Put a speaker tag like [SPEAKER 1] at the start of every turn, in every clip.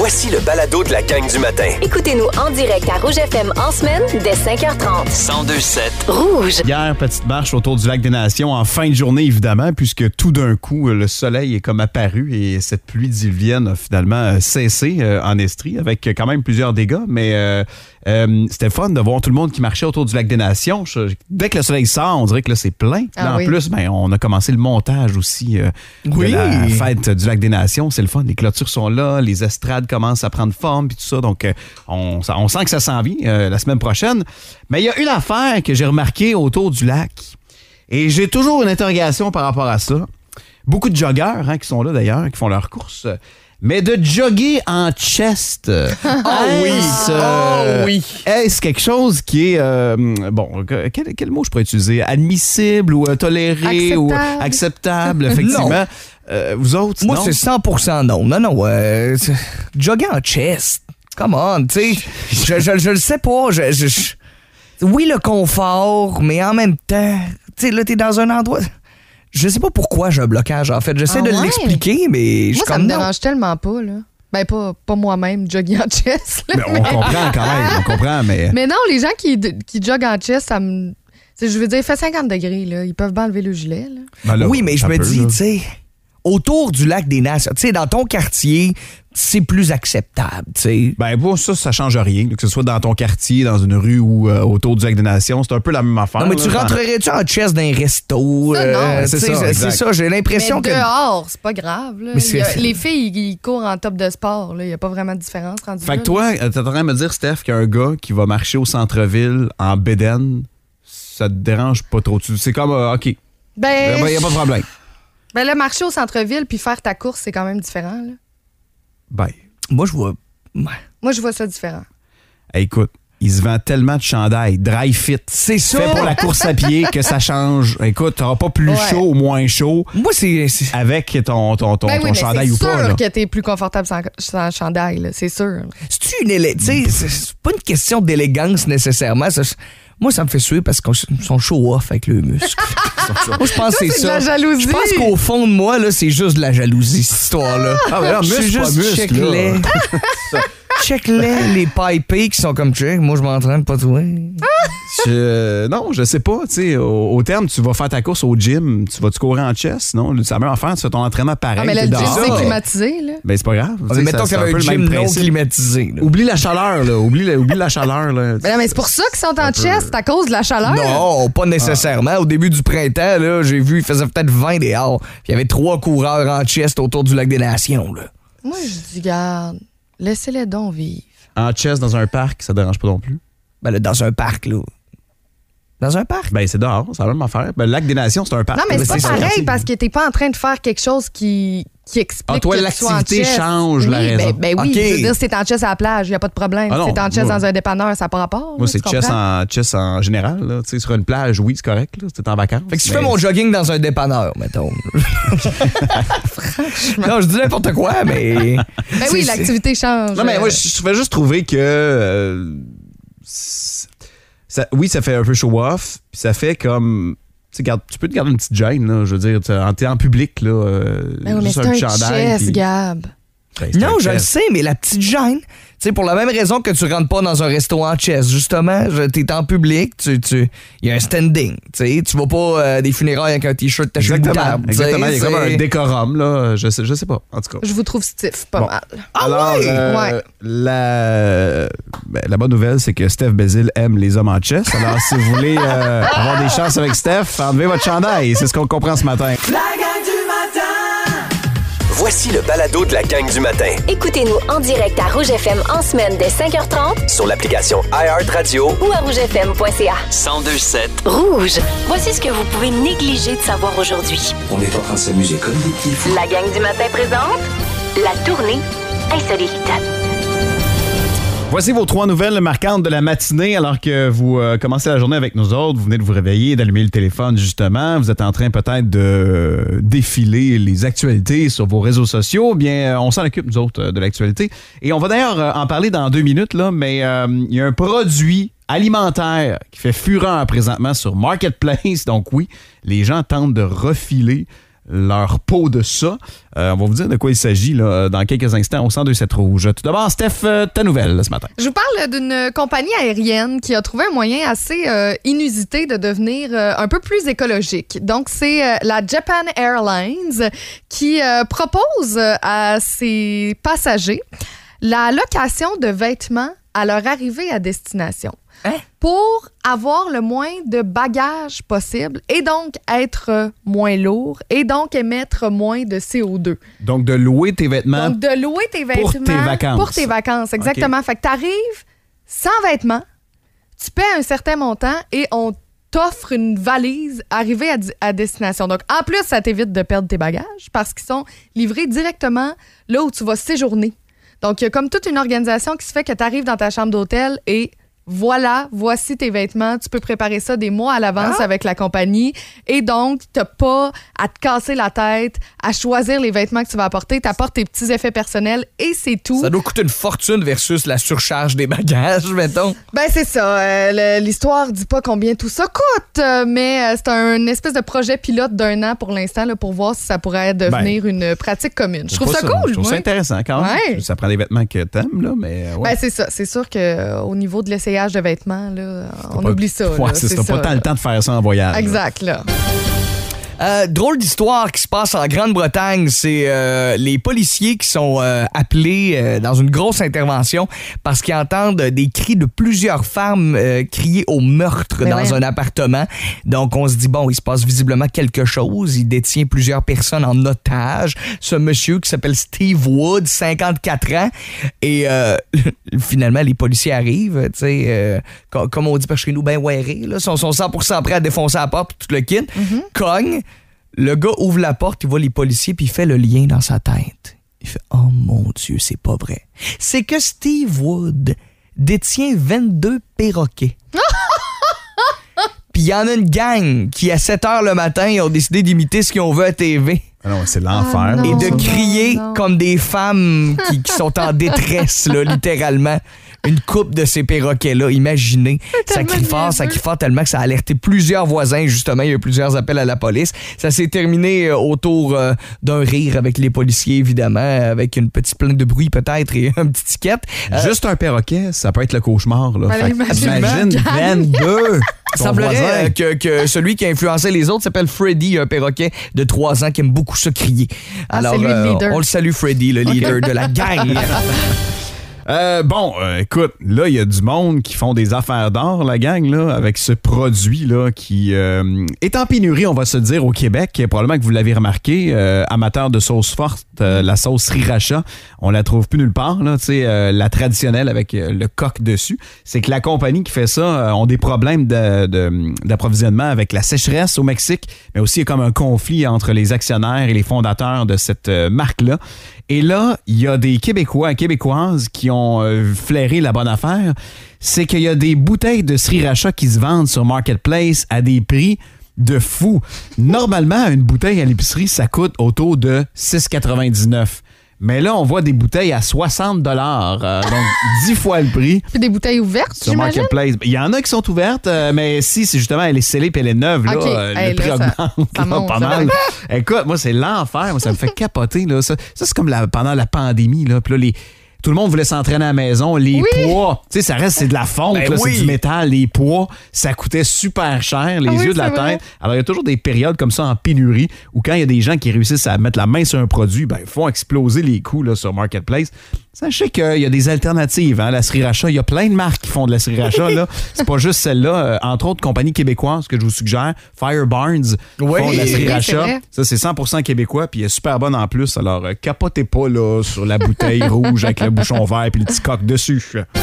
[SPEAKER 1] Voici le balado de la gang du matin.
[SPEAKER 2] Écoutez-nous en direct à Rouge FM en semaine dès 5h30.
[SPEAKER 1] 102.7
[SPEAKER 2] Rouge.
[SPEAKER 3] Hier, petite marche autour du lac des Nations en fin de journée, évidemment, puisque tout d'un coup, le soleil est comme apparu et cette pluie diluvienne a finalement cessé en Estrie avec quand même plusieurs dégâts. Mais c'était fun de voir tout le monde qui marchait autour du lac des Nations. Dès que le soleil sort, on dirait que là, c'est plein. Là, en plus, on a commencé le montage aussi de la fête du lac des Nations. C'est le fun. Les clôtures sont là, les estrades commencent à prendre forme puis tout ça. Donc, on sent que ça s'en vient la semaine prochaine. Mais il y a une affaire que j'ai remarquée autour du lac. Et j'ai toujours une interrogation par rapport à ça. Beaucoup de joggeurs qui sont là d'ailleurs, qui font leurs courses. Mais de jogger en chest.
[SPEAKER 4] Oui.
[SPEAKER 3] Est-ce quelque chose qui est... quel mot je pourrais utiliser? Admissible ou toléré ou acceptable, effectivement?
[SPEAKER 4] Non.
[SPEAKER 3] Vous autres,
[SPEAKER 4] Moi,
[SPEAKER 3] non?
[SPEAKER 4] c'est 100% non. Non. Jogger en chest. Come on, tu sais. Je le sais pas. Oui, le confort, mais en même temps, tu sais, là, t'es dans un endroit... Je sais pas pourquoi j'ai un blocage, en fait. J'essaie de l'expliquer, mais
[SPEAKER 5] moi, ça me dérange tellement pas, là. Ben, pas moi-même, jogger en chest. Là,
[SPEAKER 3] mais on comprend quand même, on comprend, mais...
[SPEAKER 5] Mais non, les gens qui joguent en chest, ça me... Je veux dire, il fait 50 degrés, là. Ils peuvent pas enlever le gilet, là.
[SPEAKER 3] Ben là,
[SPEAKER 4] oui, mais je me dis, tu sais, autour du lac des Nations, tu sais, dans ton quartier, c'est plus acceptable, tu sais.
[SPEAKER 3] Ben, pour ça change rien. Que ce soit dans ton quartier, dans une rue ou autour du lac des Nations, c'est un peu la même affaire.
[SPEAKER 4] Non, mais tu rentrerais-tu en chest dans un resto?
[SPEAKER 5] Ça, non.
[SPEAKER 4] C'est ça, j'ai l'impression que...
[SPEAKER 5] dehors, c'est pas grave, là.
[SPEAKER 4] Mais
[SPEAKER 5] les filles, ils courent en top de sport, là. Il y a pas vraiment de différence rendu
[SPEAKER 3] Fait
[SPEAKER 5] là,
[SPEAKER 3] que toi, t'es en train de me dire, Steph, qu'il y a un gars qui va marcher au centre-ville en bédaine, ça te dérange pas trop. C'est comme, OK, il
[SPEAKER 5] Ben,
[SPEAKER 3] n'y a pas de problème.
[SPEAKER 5] Ben, le marcher au centre-ville puis faire ta course, c'est quand même différent, là.
[SPEAKER 3] Ben...
[SPEAKER 4] Moi, je vois...
[SPEAKER 5] Moi, je vois ça différent.
[SPEAKER 3] Hey, écoute, il se vend tellement de chandails, dry fit.
[SPEAKER 4] C'est ça!
[SPEAKER 3] Fait pour la course à pied que ça change. Écoute, t'auras pas plus chaud ou moins chaud.
[SPEAKER 4] Moi, c'est...
[SPEAKER 3] Avec ton chandail ou pas.
[SPEAKER 5] C'est sûr
[SPEAKER 3] là.
[SPEAKER 5] que t'es plus confortable sans chandail, là. C'est sûr.
[SPEAKER 4] C'est-tu c'est pas une question d'élégance nécessairement. Moi, ça me fait suer parce qu'ils sont show-off avec le muscle. Moi, je pense que c'est ça.
[SPEAKER 5] De la jalousie.
[SPEAKER 4] Je pense qu'au fond de moi, là, c'est juste de la jalousie, cette histoire-là.
[SPEAKER 3] Ah, mais là, muscle, pas muscle,
[SPEAKER 4] check-les. Check-les, les pipés qui sont comme check. Moi, je m'entraîne pas toi.
[SPEAKER 3] Non, je sais pas. Tu sais, au terme, tu vas faire ta course au gym, tu vas-tu courir en chest? Non, c'est la même affaire, tu fais ton entraînement pareil.
[SPEAKER 5] Ah, mais là, le
[SPEAKER 3] t'es
[SPEAKER 5] gym,
[SPEAKER 3] dehors.
[SPEAKER 5] c'est climatisé, là.
[SPEAKER 3] Ben, c'est pas grave.
[SPEAKER 4] Mais mettons qu'il y avait un gym non climatisé. Là.
[SPEAKER 3] Oublie la chaleur, là. Oublie la chaleur, là.
[SPEAKER 5] Ben non, mais c'est pour ça qu'ils sont en chest, à cause de la chaleur.
[SPEAKER 4] Non, pas nécessairement. Au début du printemps, là, j'ai vu, il faisait peut-être 20 dehors. Puis il y avait 3 coureurs en chest autour du lac des Nations, là.
[SPEAKER 5] Moi, je dis, garde, laissez-les donc vivre.
[SPEAKER 3] En chest dans un parc, ça dérange pas non plus?
[SPEAKER 4] Ben là, dans un parc, là. Dans un parc?
[SPEAKER 3] Ben, c'est dehors, c'est la même affaire. Ben, le lac des Nations, c'est un parc.
[SPEAKER 5] Non, mais c'est pas
[SPEAKER 3] ça.
[SPEAKER 5] pareil parce que t'es pas en train de faire quelque chose qui explique
[SPEAKER 3] Ah, toi,
[SPEAKER 5] que tu sois en
[SPEAKER 3] l'activité
[SPEAKER 5] chest.
[SPEAKER 3] change la raison.
[SPEAKER 5] Ben oui,
[SPEAKER 4] OK.
[SPEAKER 5] je veux dire, si t'es en chest à la plage, il n'y a pas de problème.
[SPEAKER 3] Ah non,
[SPEAKER 5] si t'es en chest
[SPEAKER 3] moi-
[SPEAKER 5] dans un dépanneur, ça n'a pas rapport.
[SPEAKER 3] Moi,
[SPEAKER 5] là,
[SPEAKER 3] c'est
[SPEAKER 5] tu
[SPEAKER 3] chess
[SPEAKER 5] comprends?
[SPEAKER 3] en général. Là. Tu sais, sur une plage, oui, c'est correct. Là. C'est en vacances.
[SPEAKER 4] Fait que si je
[SPEAKER 3] mais-
[SPEAKER 4] fais mon jogging dans un dépanneur, mettons. Non, je dis n'importe quoi, mais...
[SPEAKER 5] Ben oui, l'activité change.
[SPEAKER 3] Non, mais moi, je vais juste trouver que... oui, ça fait un peu show-off. Puis ça fait comme... Tu peux te garder une petite gêne, là. Je veux dire, t'es en public, là.
[SPEAKER 5] Ben oui, mais
[SPEAKER 3] juste
[SPEAKER 5] c'est un chest,
[SPEAKER 3] puis-
[SPEAKER 5] Gab.
[SPEAKER 3] Ben, c'est
[SPEAKER 4] Non,
[SPEAKER 3] un
[SPEAKER 4] je le
[SPEAKER 3] chest.
[SPEAKER 4] sais, mais la petite gêne, tu sais, pour la même raison que tu rentres pas dans un resto en chest, justement, t'es en public, il y a un standing, tu vas pas à des funérailles avec un t-shirt taché de
[SPEAKER 3] Exactement.
[SPEAKER 4] moutarde, tu sais,
[SPEAKER 3] Exactement. Il y a comme
[SPEAKER 4] c'est-
[SPEAKER 3] un décorum, là. Je sais pas, en tout cas.
[SPEAKER 5] Je vous trouve stiff, pas
[SPEAKER 3] Bon.
[SPEAKER 5] mal.
[SPEAKER 3] Alors,
[SPEAKER 5] Ouais.
[SPEAKER 3] la bonne nouvelle, c'est que Steph Bézil aime les hommes en chess. Alors, si vous voulez avoir des chances avec Steph, enlevez votre chandail. C'est ce qu'on comprend ce matin.
[SPEAKER 1] Voici le balado de la gang du matin.
[SPEAKER 2] Écoutez-nous en direct à Rouge FM en semaine dès 5h30
[SPEAKER 1] Sur l'application iHeartRadio
[SPEAKER 2] ou à rougefm.ca.
[SPEAKER 1] 102.7.
[SPEAKER 2] Rouge. Voici ce que vous pouvez négliger de savoir aujourd'hui.
[SPEAKER 6] On est en train de s'amuser comme des petits fous.
[SPEAKER 2] La gang du matin présente la tournée insolite.
[SPEAKER 3] Voici vos 3 nouvelles marquantes de la matinée alors que vous commencez la journée avec nous autres. Vous venez de vous réveiller, d'allumer le téléphone justement. Vous êtes en train peut-être de défiler les actualités sur vos réseaux sociaux. Bien, on s'en occupe, nous autres, de l'actualité. Et on va d'ailleurs en parler dans 2 minutes, là, mais il y a un produit alimentaire qui fait fureur présentement sur Marketplace. Donc oui, les gens tentent de refiler leur peau de ça. On va vous dire de quoi il s'agit là, dans quelques instants au 102.7 Rouge. Tout d'abord, Steph, ta nouvelle ce matin.
[SPEAKER 5] Je vous parle d'une compagnie aérienne qui a trouvé un moyen assez inusité de devenir un peu plus écologique. Donc, c'est la Japan Airlines qui propose à ses passagers la location de vêtements à leur arrivée à destination. Pour avoir le moins de bagages possible et donc être moins lourd et donc émettre moins de CO2.
[SPEAKER 3] Donc, de louer tes vêtements.
[SPEAKER 5] Donc, de louer tes vêtements
[SPEAKER 3] pour tes vacances.
[SPEAKER 5] Pour tes vacances, exactement. Okay. Fait que t'arrives sans vêtements, tu paies un certain montant et on t'offre une valise arrivée à destination. Donc, en plus, ça t'évite de perdre tes bagages parce qu'ils sont livrés directement là où tu vas séjourner. Donc, il y a comme toute une organisation qui se fait que tu arrives dans ta chambre d'hôtel et voici tes vêtements. Tu peux préparer ça des mois à l'avance avec la compagnie. Et donc, t'as pas à te casser la tête, à choisir les vêtements que tu vas apporter. T'apportes tes petits effets personnels et c'est tout.
[SPEAKER 4] Ça doit coûter une fortune versus la surcharge des bagages, mettons.
[SPEAKER 5] Ben, c'est ça. L'histoire dit pas combien tout ça coûte, mais c'est un espèce de projet pilote d'un an pour l'instant là, pour voir si ça pourrait devenir une pratique commune. Je trouve ça cool.
[SPEAKER 3] Je trouve ça intéressant quand même. Ouais. Ça prend des vêtements que t'aimes, là, mais...
[SPEAKER 5] Ben, c'est ça. C'est sûr qu'au niveau de l'essayage de vêtements, là, on oublie ça.
[SPEAKER 3] Ouais, c'est ça. Pas tant le temps de faire ça en voyage.
[SPEAKER 5] Exact, là.
[SPEAKER 4] Drôle d'histoire qui se passe en Grande-Bretagne, c'est les policiers qui sont appelés dans une grosse intervention parce qu'ils entendent des cris de plusieurs femmes crier au meurtre dans un appartement. Donc on se dit, bon, il se passe visiblement quelque chose. Il détient plusieurs personnes en otage. Ce monsieur qui s'appelle Steve Wood, 54 ans. Et finalement, les policiers arrivent, tu sais, comme on dit par chez nous, ben ouais, là, sont 100% prêts à défoncer la porte tout le kit. Cogne. Le gars ouvre la porte, il voit les policiers, puis il fait le lien dans sa tête. Il fait « Oh mon Dieu, c'est pas vrai. » C'est que Steve Wood détient 22 perroquets. Puis il y en a une gang qui, à 7 h le matin, ont décidé d'imiter ce qu'ils ont vu à TV.
[SPEAKER 3] Ah non, c'est l'enfer.
[SPEAKER 4] Et de crier comme des femmes qui sont en détresse, là, littéralement. Une coupe de ces perroquets-là, imaginez. Ça crie fort tellement que ça a alerté plusieurs voisins, justement. Il y a eu plusieurs appels à la police. Ça s'est terminé autour d'un rire avec les policiers, évidemment, avec une petite plainte de bruit peut-être et un petit ticket.
[SPEAKER 3] Juste un perroquet, ça peut être le cauchemar. Là.
[SPEAKER 5] Imagine
[SPEAKER 3] 22!
[SPEAKER 4] Il semblerait que celui qui a influencé les autres s'appelle Freddy, un perroquet de 3 ans qui aime beaucoup ça crier. Alors,
[SPEAKER 5] c'est lui le leader.
[SPEAKER 4] On le salue, Freddy, le leader de la gang.
[SPEAKER 3] Écoute, là, il y a du monde qui font des affaires d'or, la gang, là, avec ce produit-là qui est en pénurie, on va se dire, au Québec. Probablement que vous l'avez remarqué, amateur de sauce forte, la sauce sriracha, on la trouve plus nulle part, là, tu sais, la traditionnelle avec le coq dessus. C'est que la compagnie qui fait ça ont des problèmes d'approvisionnement avec la sécheresse au Mexique, mais aussi il y a comme un conflit entre les actionnaires et les fondateurs de cette marque-là. Et là, il y a des Québécois et Québécoises qui ont flairé la bonne affaire. C'est qu'il y a des bouteilles de sriracha qui se vendent sur Marketplace à des prix de fou. Normalement, une bouteille à l'épicerie, ça coûte autour de 6,99. Mais là, on voit des bouteilles à 60 $, donc 10 fois le prix.
[SPEAKER 5] Puis des bouteilles ouvertes,
[SPEAKER 3] sur Marketplace. Il y en a qui sont ouvertes, mais si c'est justement elle est scellée puis elle est neuve, là, le prix augmente
[SPEAKER 5] ça monte,
[SPEAKER 3] pas mal. Écoute, moi, c'est l'enfer. Moi, ça me fait capoter. Là. Ça c'est comme pendant la pandémie. Là, puis là, tout le monde voulait s'entraîner à la maison. Les poids, tu sais, ça reste, c'est de la fonte, là, c'est du métal. Les poids, ça coûtait super cher, les yeux de la tête. Alors, il y a toujours des périodes comme ça en pénurie où quand il y a des gens qui réussissent à mettre la main sur un produit, ben, ils font exploser les coûts là, sur Marketplace. Sachez qu'il y a des alternatives. Hein, la sriracha, il y a plein de marques qui font de la sriracha. Là. C'est pas juste celle-là. Entre autres, compagnies québécoises que je vous suggère, Fire Barnes font de la sriracha. Ça, c'est 100% québécois puis elle est super bonne en plus. Alors, capotez pas là, sur la bouteille rouge avec le bouchon vert puis le petit coq dessus.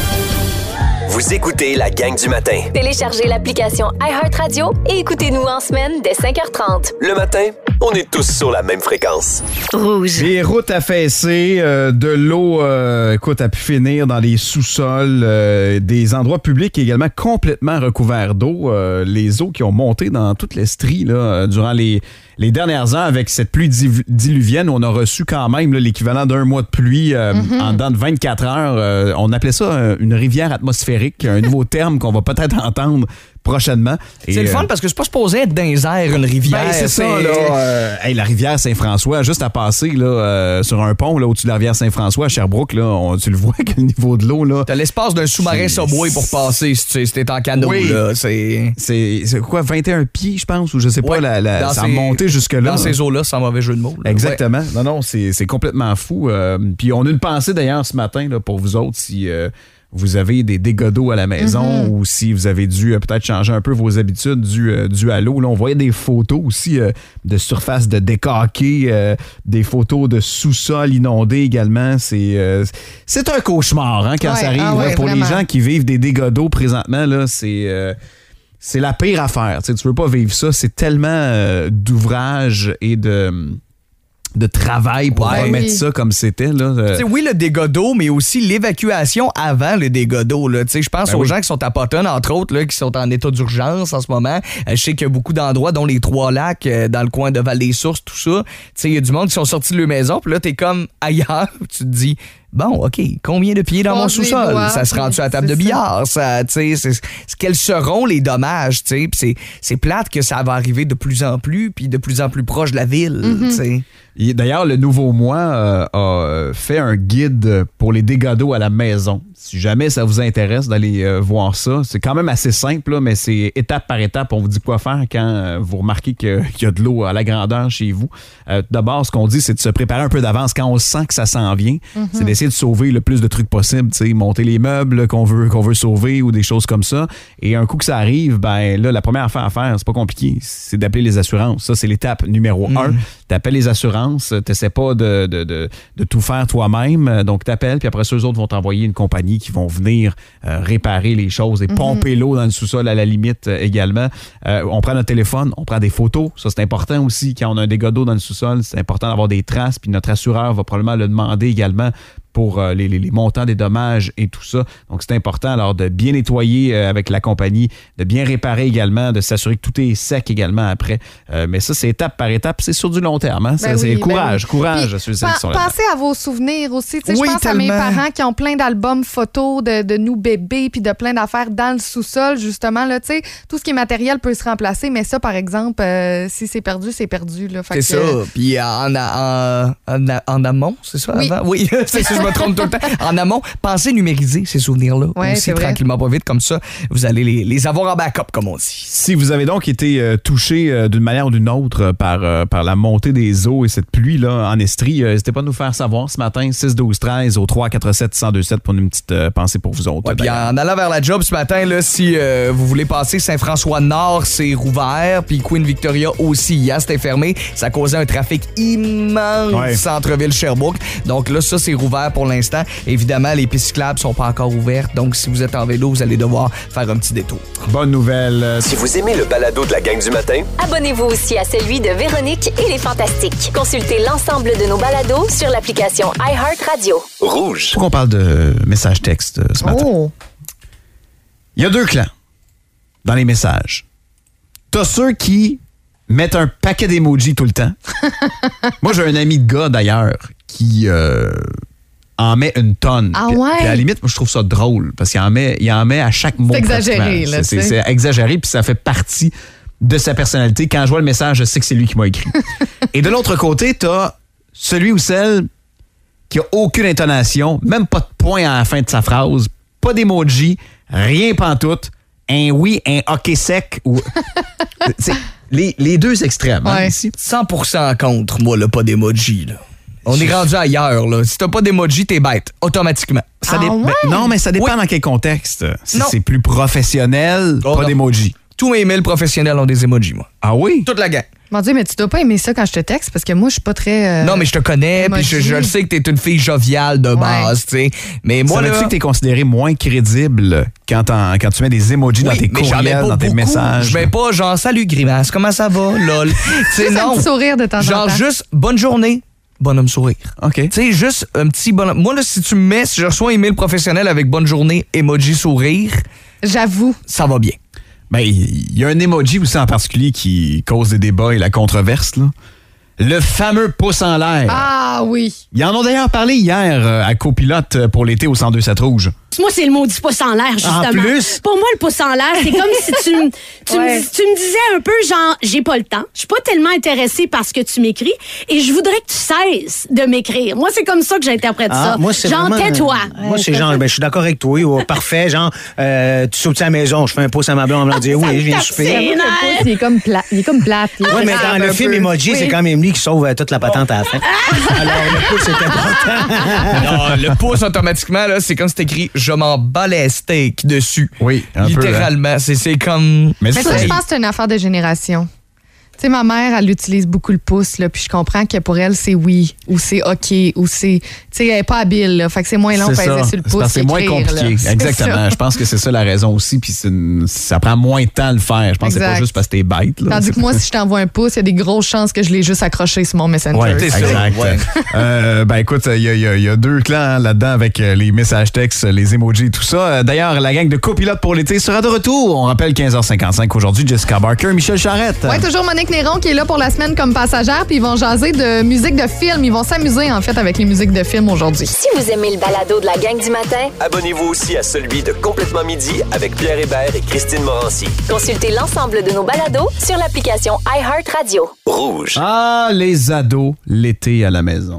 [SPEAKER 1] Vous écoutez la gang du matin.
[SPEAKER 2] Téléchargez l'application iHeartRadio et écoutez-nous en semaine dès 5h30.
[SPEAKER 1] Le matin, on est tous sur la même fréquence.
[SPEAKER 2] Rouge.
[SPEAKER 3] Des routes affaissées, de l'eau, écoute, a pu finir dans les sous-sols, des endroits publics également complètement recouverts d'eau. Les eaux qui ont monté dans toute l'Estrie là, durant les dernières heures avec cette pluie diluvienne. On a reçu quand même là, l'équivalent d'un mois de pluie en dedans de 24 heures. On appelait ça une rivière atmosphérique. aquiférique, un nouveau terme qu'on va peut-être entendre prochainement.
[SPEAKER 4] C'est le fun parce que c'est pas supposé être dans les airs, une rivière.
[SPEAKER 3] Ben, c'est ça, là. La rivière Saint-François, juste à passer là, sur un pont là, au-dessus de la rivière Saint-François à Sherbrooke, là, tu le vois que le niveau de l'eau, là.
[SPEAKER 4] T'as l'espace d'un sous-marin Subway pour passer si t'es en canot,
[SPEAKER 3] oui.
[SPEAKER 4] là.
[SPEAKER 3] C'est quoi, 21 pieds, je pense, ou je sais pas, ça a monté jusque-là.
[SPEAKER 4] Dans ces eaux-là, sans mauvais jeu de mots. Là.
[SPEAKER 3] Exactement. Ouais. Non, c'est complètement fou. Puis on a une pensée d'ailleurs ce matin là, pour vous autres, si vous avez des dégâts d'eau à la maison ou si vous avez dû peut-être changer un peu vos habitudes dû à l'eau. Là, on voyait des photos aussi de surface de décaquées, des photos de sous-sol inondés également. C'est un cauchemar quand ça arrive. Pour
[SPEAKER 5] vraiment.
[SPEAKER 3] Les gens qui vivent des dégâts d'eau présentement, là, c'est la pire affaire. Tu veux pas vivre ça. C'est tellement d'ouvrages et de travail pour remettre ça comme c'était.
[SPEAKER 4] Oui, le dégât d'eau, mais aussi l'évacuation avant le dégât d'eau. Je pense aux gens qui sont à Potton, entre autres, là, qui sont en état d'urgence en ce moment. Je sais qu'il y a beaucoup d'endroits, dont les Trois-Lacs, dans le coin de Val-des-Sources, tout ça. Il y a du monde qui sont sortis de leur maison, puis là, t'es comme ailleurs. Tu te dis... Bon, OK, combien de pieds dans mon sous-sol? Ça se rend-tu à la table de billard? Quels seront les dommages? Puis c'est plate que ça va arriver de plus en plus, puis de plus en plus proche de la ville.
[SPEAKER 3] D'ailleurs, le Nouveau Mois a fait un guide pour les dégâts d'eau à la maison. Si jamais ça vous intéresse d'aller voir ça, c'est quand même assez simple, là, mais c'est étape par étape. On vous dit quoi faire quand vous remarquez qu'il y a de l'eau à la grandeur chez vous. D'abord, ce qu'on dit, c'est de se préparer un peu d'avance. Quand on sent que ça s'en vient, c'est d'essayer de sauver le plus de trucs possible. Monter les meubles qu'on veut sauver ou des choses comme ça. Et un coup que ça arrive, ben là, la première affaire à faire, c'est pas compliqué, c'est d'appeler les assurances. Ça, c'est l'étape numéro 1. T'appelles les assurances, t'essaies pas de tout faire toi-même. Donc, t'appelles, puis après ça, eux autres vont t'envoyer une compagnie qui vont venir réparer les choses et pomper l'eau dans le sous-sol à la limite également. On prend notre téléphone, on prend des photos. Ça, c'est important aussi. Quand on a un dégât d'eau dans le sous-sol, c'est important d'avoir des traces. Puis notre assureur va probablement le demander également pour les montants des dommages et tout ça. Donc, c'est important alors de bien nettoyer avec la compagnie, de bien réparer également, de s'assurer que tout est sec également après. Mais ça, c'est étape par étape. C'est sur du long terme. Hein? C'est courage à ceux qui sont là.
[SPEAKER 5] Pensez à vos souvenirs aussi. Je pense à mes parents qui ont plein d'albums photos de nous bébés puis de plein d'affaires dans le sous-sol, justement. Là, tout ce qui est matériel peut se remplacer, mais ça, par exemple, si c'est perdu, c'est perdu. Là.
[SPEAKER 4] C'est ça. Puis en amont, c'est ça?
[SPEAKER 5] Oui.
[SPEAKER 4] Avant? Oui, c'est ça. Je me trompe tout le temps. En amont, pensez numériser ces souvenirs-là. Aussi tranquillement, pas vite, comme ça, vous allez les avoir en backup, comme on dit.
[SPEAKER 3] Si vous avez donc été touché d'une manière ou d'une autre par la montée des eaux et cette pluie-là en Estrie, n'hésitez pas à nous faire savoir ce matin, 6-12-13 au 347-1027 pour une petite pensée pour vous autres.
[SPEAKER 4] Puis en allant vers la job ce matin, là, si vous voulez passer Saint-François-Nord, c'est rouvert, puis Queen Victoria aussi, hier, c'était fermé. Ça causait un trafic immense centre-ville Sherbrooke. Donc là, ça, c'est rouvert pour l'instant. Évidemment, les pistes cyclables sont pas encore ouvertes, donc si vous êtes en vélo, vous allez devoir faire un petit détour.
[SPEAKER 3] Bonne nouvelle.
[SPEAKER 1] Si vous aimez le balado de la gang du matin,
[SPEAKER 2] abonnez-vous aussi à celui de Véronique et les Fantastiques. Consultez l'ensemble de nos balados sur l'application iHeartRadio.
[SPEAKER 1] Rouge.
[SPEAKER 3] Pourquoi on parle de messages textes ce matin? Il y a 2 clans dans les messages. T'as ceux qui mettent un paquet d'emojis tout le temps. Moi, j'ai un ami de gars, d'ailleurs, qui en met une tonne.
[SPEAKER 5] Ah
[SPEAKER 3] puis,
[SPEAKER 5] ouais?
[SPEAKER 3] Puis à la limite, moi, je trouve ça drôle parce qu'il en met à chaque mot.
[SPEAKER 5] C'est exagéré, là.
[SPEAKER 3] C'est exagéré, puis ça fait partie de sa personnalité. Quand je vois le message, je sais que c'est lui qui m'a écrit. Et de l'autre côté, t'as celui ou celle qui a aucune intonation, même pas de point à la fin de sa phrase, pas d'emoji, rien pantoute, un oui, un hockey sec. Ou... les deux extrêmes, hein, ici.
[SPEAKER 4] 100% contre, moi, là, pas d'emoji, là. On est rendu ailleurs, là. Si t'as pas d'emoji, t'es bête, automatiquement.
[SPEAKER 3] Non, mais ça dépend dans quel contexte. Si c'est plus professionnel, pas d'emoji.
[SPEAKER 4] Tous mes mails professionnels ont des emojis, moi.
[SPEAKER 3] Ah oui?
[SPEAKER 4] Toute la gang.
[SPEAKER 5] Mon Dieu, mais tu dois pas aimer ça quand je te texte parce que moi, je suis pas très.
[SPEAKER 4] Non, mais je te connais, puis je le sais que t'es une fille joviale de base, tu sais. Mais moi,
[SPEAKER 3] ça veut-tu que t'es considéré moins crédible quand tu mets des emojis dans tes courriels, dans tes messages?
[SPEAKER 4] Je mets pas genre, salut Grimace, comment ça va, lol.
[SPEAKER 5] C'est non. Un petit sourire de temps en temps.
[SPEAKER 4] Genre juste, bonne journée. Bonhomme sourire.
[SPEAKER 3] OK.
[SPEAKER 4] Tu sais, juste un petit bonhomme. Moi, là, si tu me mets, si je reçois un email professionnel avec bonne journée, emoji sourire.
[SPEAKER 5] J'avoue.
[SPEAKER 4] Ça va bien.
[SPEAKER 3] Ben, il y a un emoji aussi en particulier qui cause des débats et la controverse, là. Le fameux pouce en l'air.
[SPEAKER 5] Ah oui.
[SPEAKER 3] Ils en ont d'ailleurs parlé hier à Copilote pour l'été au 102.7 Rouge.
[SPEAKER 7] Moi, c'est le maudit pouce en l'air, justement.
[SPEAKER 8] En plus?
[SPEAKER 7] Pour moi, le pouce en l'air, c'est comme si tu me disais un peu genre, j'ai pas le temps, je suis pas tellement intéressée par ce que tu m'écris et je voudrais que tu cesses de m'écrire. Moi, c'est comme ça que j'interprète ça.
[SPEAKER 8] Moi, c'est
[SPEAKER 7] genre,
[SPEAKER 8] vraiment,
[SPEAKER 7] tais-toi.
[SPEAKER 8] Moi, c'est genre, je suis d'accord avec toi. Parfait, genre, tu sautes à la maison, je fais un pouce à ma blonde, on me dit oui, je viens souper.
[SPEAKER 5] Le pouce, il est comme plate.
[SPEAKER 8] Oui, mais dans le film Emoji, c'est quand même lui qui sauve toute la patente à la fin. Alors, le pouce, c'est important.
[SPEAKER 4] Non, le pouce, automatiquement, là, c'est comme c'est écrit « Je m'en bats les steaks » dessus.
[SPEAKER 3] Oui, un
[SPEAKER 4] littéralement.
[SPEAKER 3] peu.
[SPEAKER 4] C'est comme...
[SPEAKER 5] Mais ça, je pense que c'est une affaire de génération. Tu sais, ma mère, elle utilise beaucoup le pouce, là, puis je comprends que pour elle, c'est oui, ou c'est OK, ou c'est... Tu sais, elle n'est pas habile, là, fait que c'est moins long peser sur le pouce.
[SPEAKER 3] C'est moins compliqué.
[SPEAKER 5] Là.
[SPEAKER 3] Exactement. Je pense que c'est ça la raison aussi, puis ça prend moins de temps à le faire. Je pense que c'est pas juste parce que t'es bête. Là.
[SPEAKER 5] Tandis que moi, si je t'envoie un pouce, il y a des grosses chances que je l'ai juste accroché sur mon Messenger.
[SPEAKER 3] Oui, exact. Ouais. Écoute, il y a 2 clans là-dedans avec les messages textes, les emojis, tout ça. D'ailleurs, la gang de copilotes pour l'été sera de retour. On rappelle 15h55 aujourd'hui. Jessica Barker, Michel Charette.
[SPEAKER 5] Oui, toujours Monique Néron qui est là pour la semaine comme passagère, puis ils vont jaser de musique de film. Ils vont s'amuser, en fait, avec les musiques de film aujourd'hui.
[SPEAKER 2] Si vous aimez le balado de la gang du matin,
[SPEAKER 1] abonnez-vous aussi à celui de Complètement Midi avec Pierre Hébert et Christine Morancy.
[SPEAKER 2] consultez l'ensemble de nos balados sur l'application iHeartRadio.
[SPEAKER 1] Rouge.
[SPEAKER 3] Ah, les ados, l'été à la maison.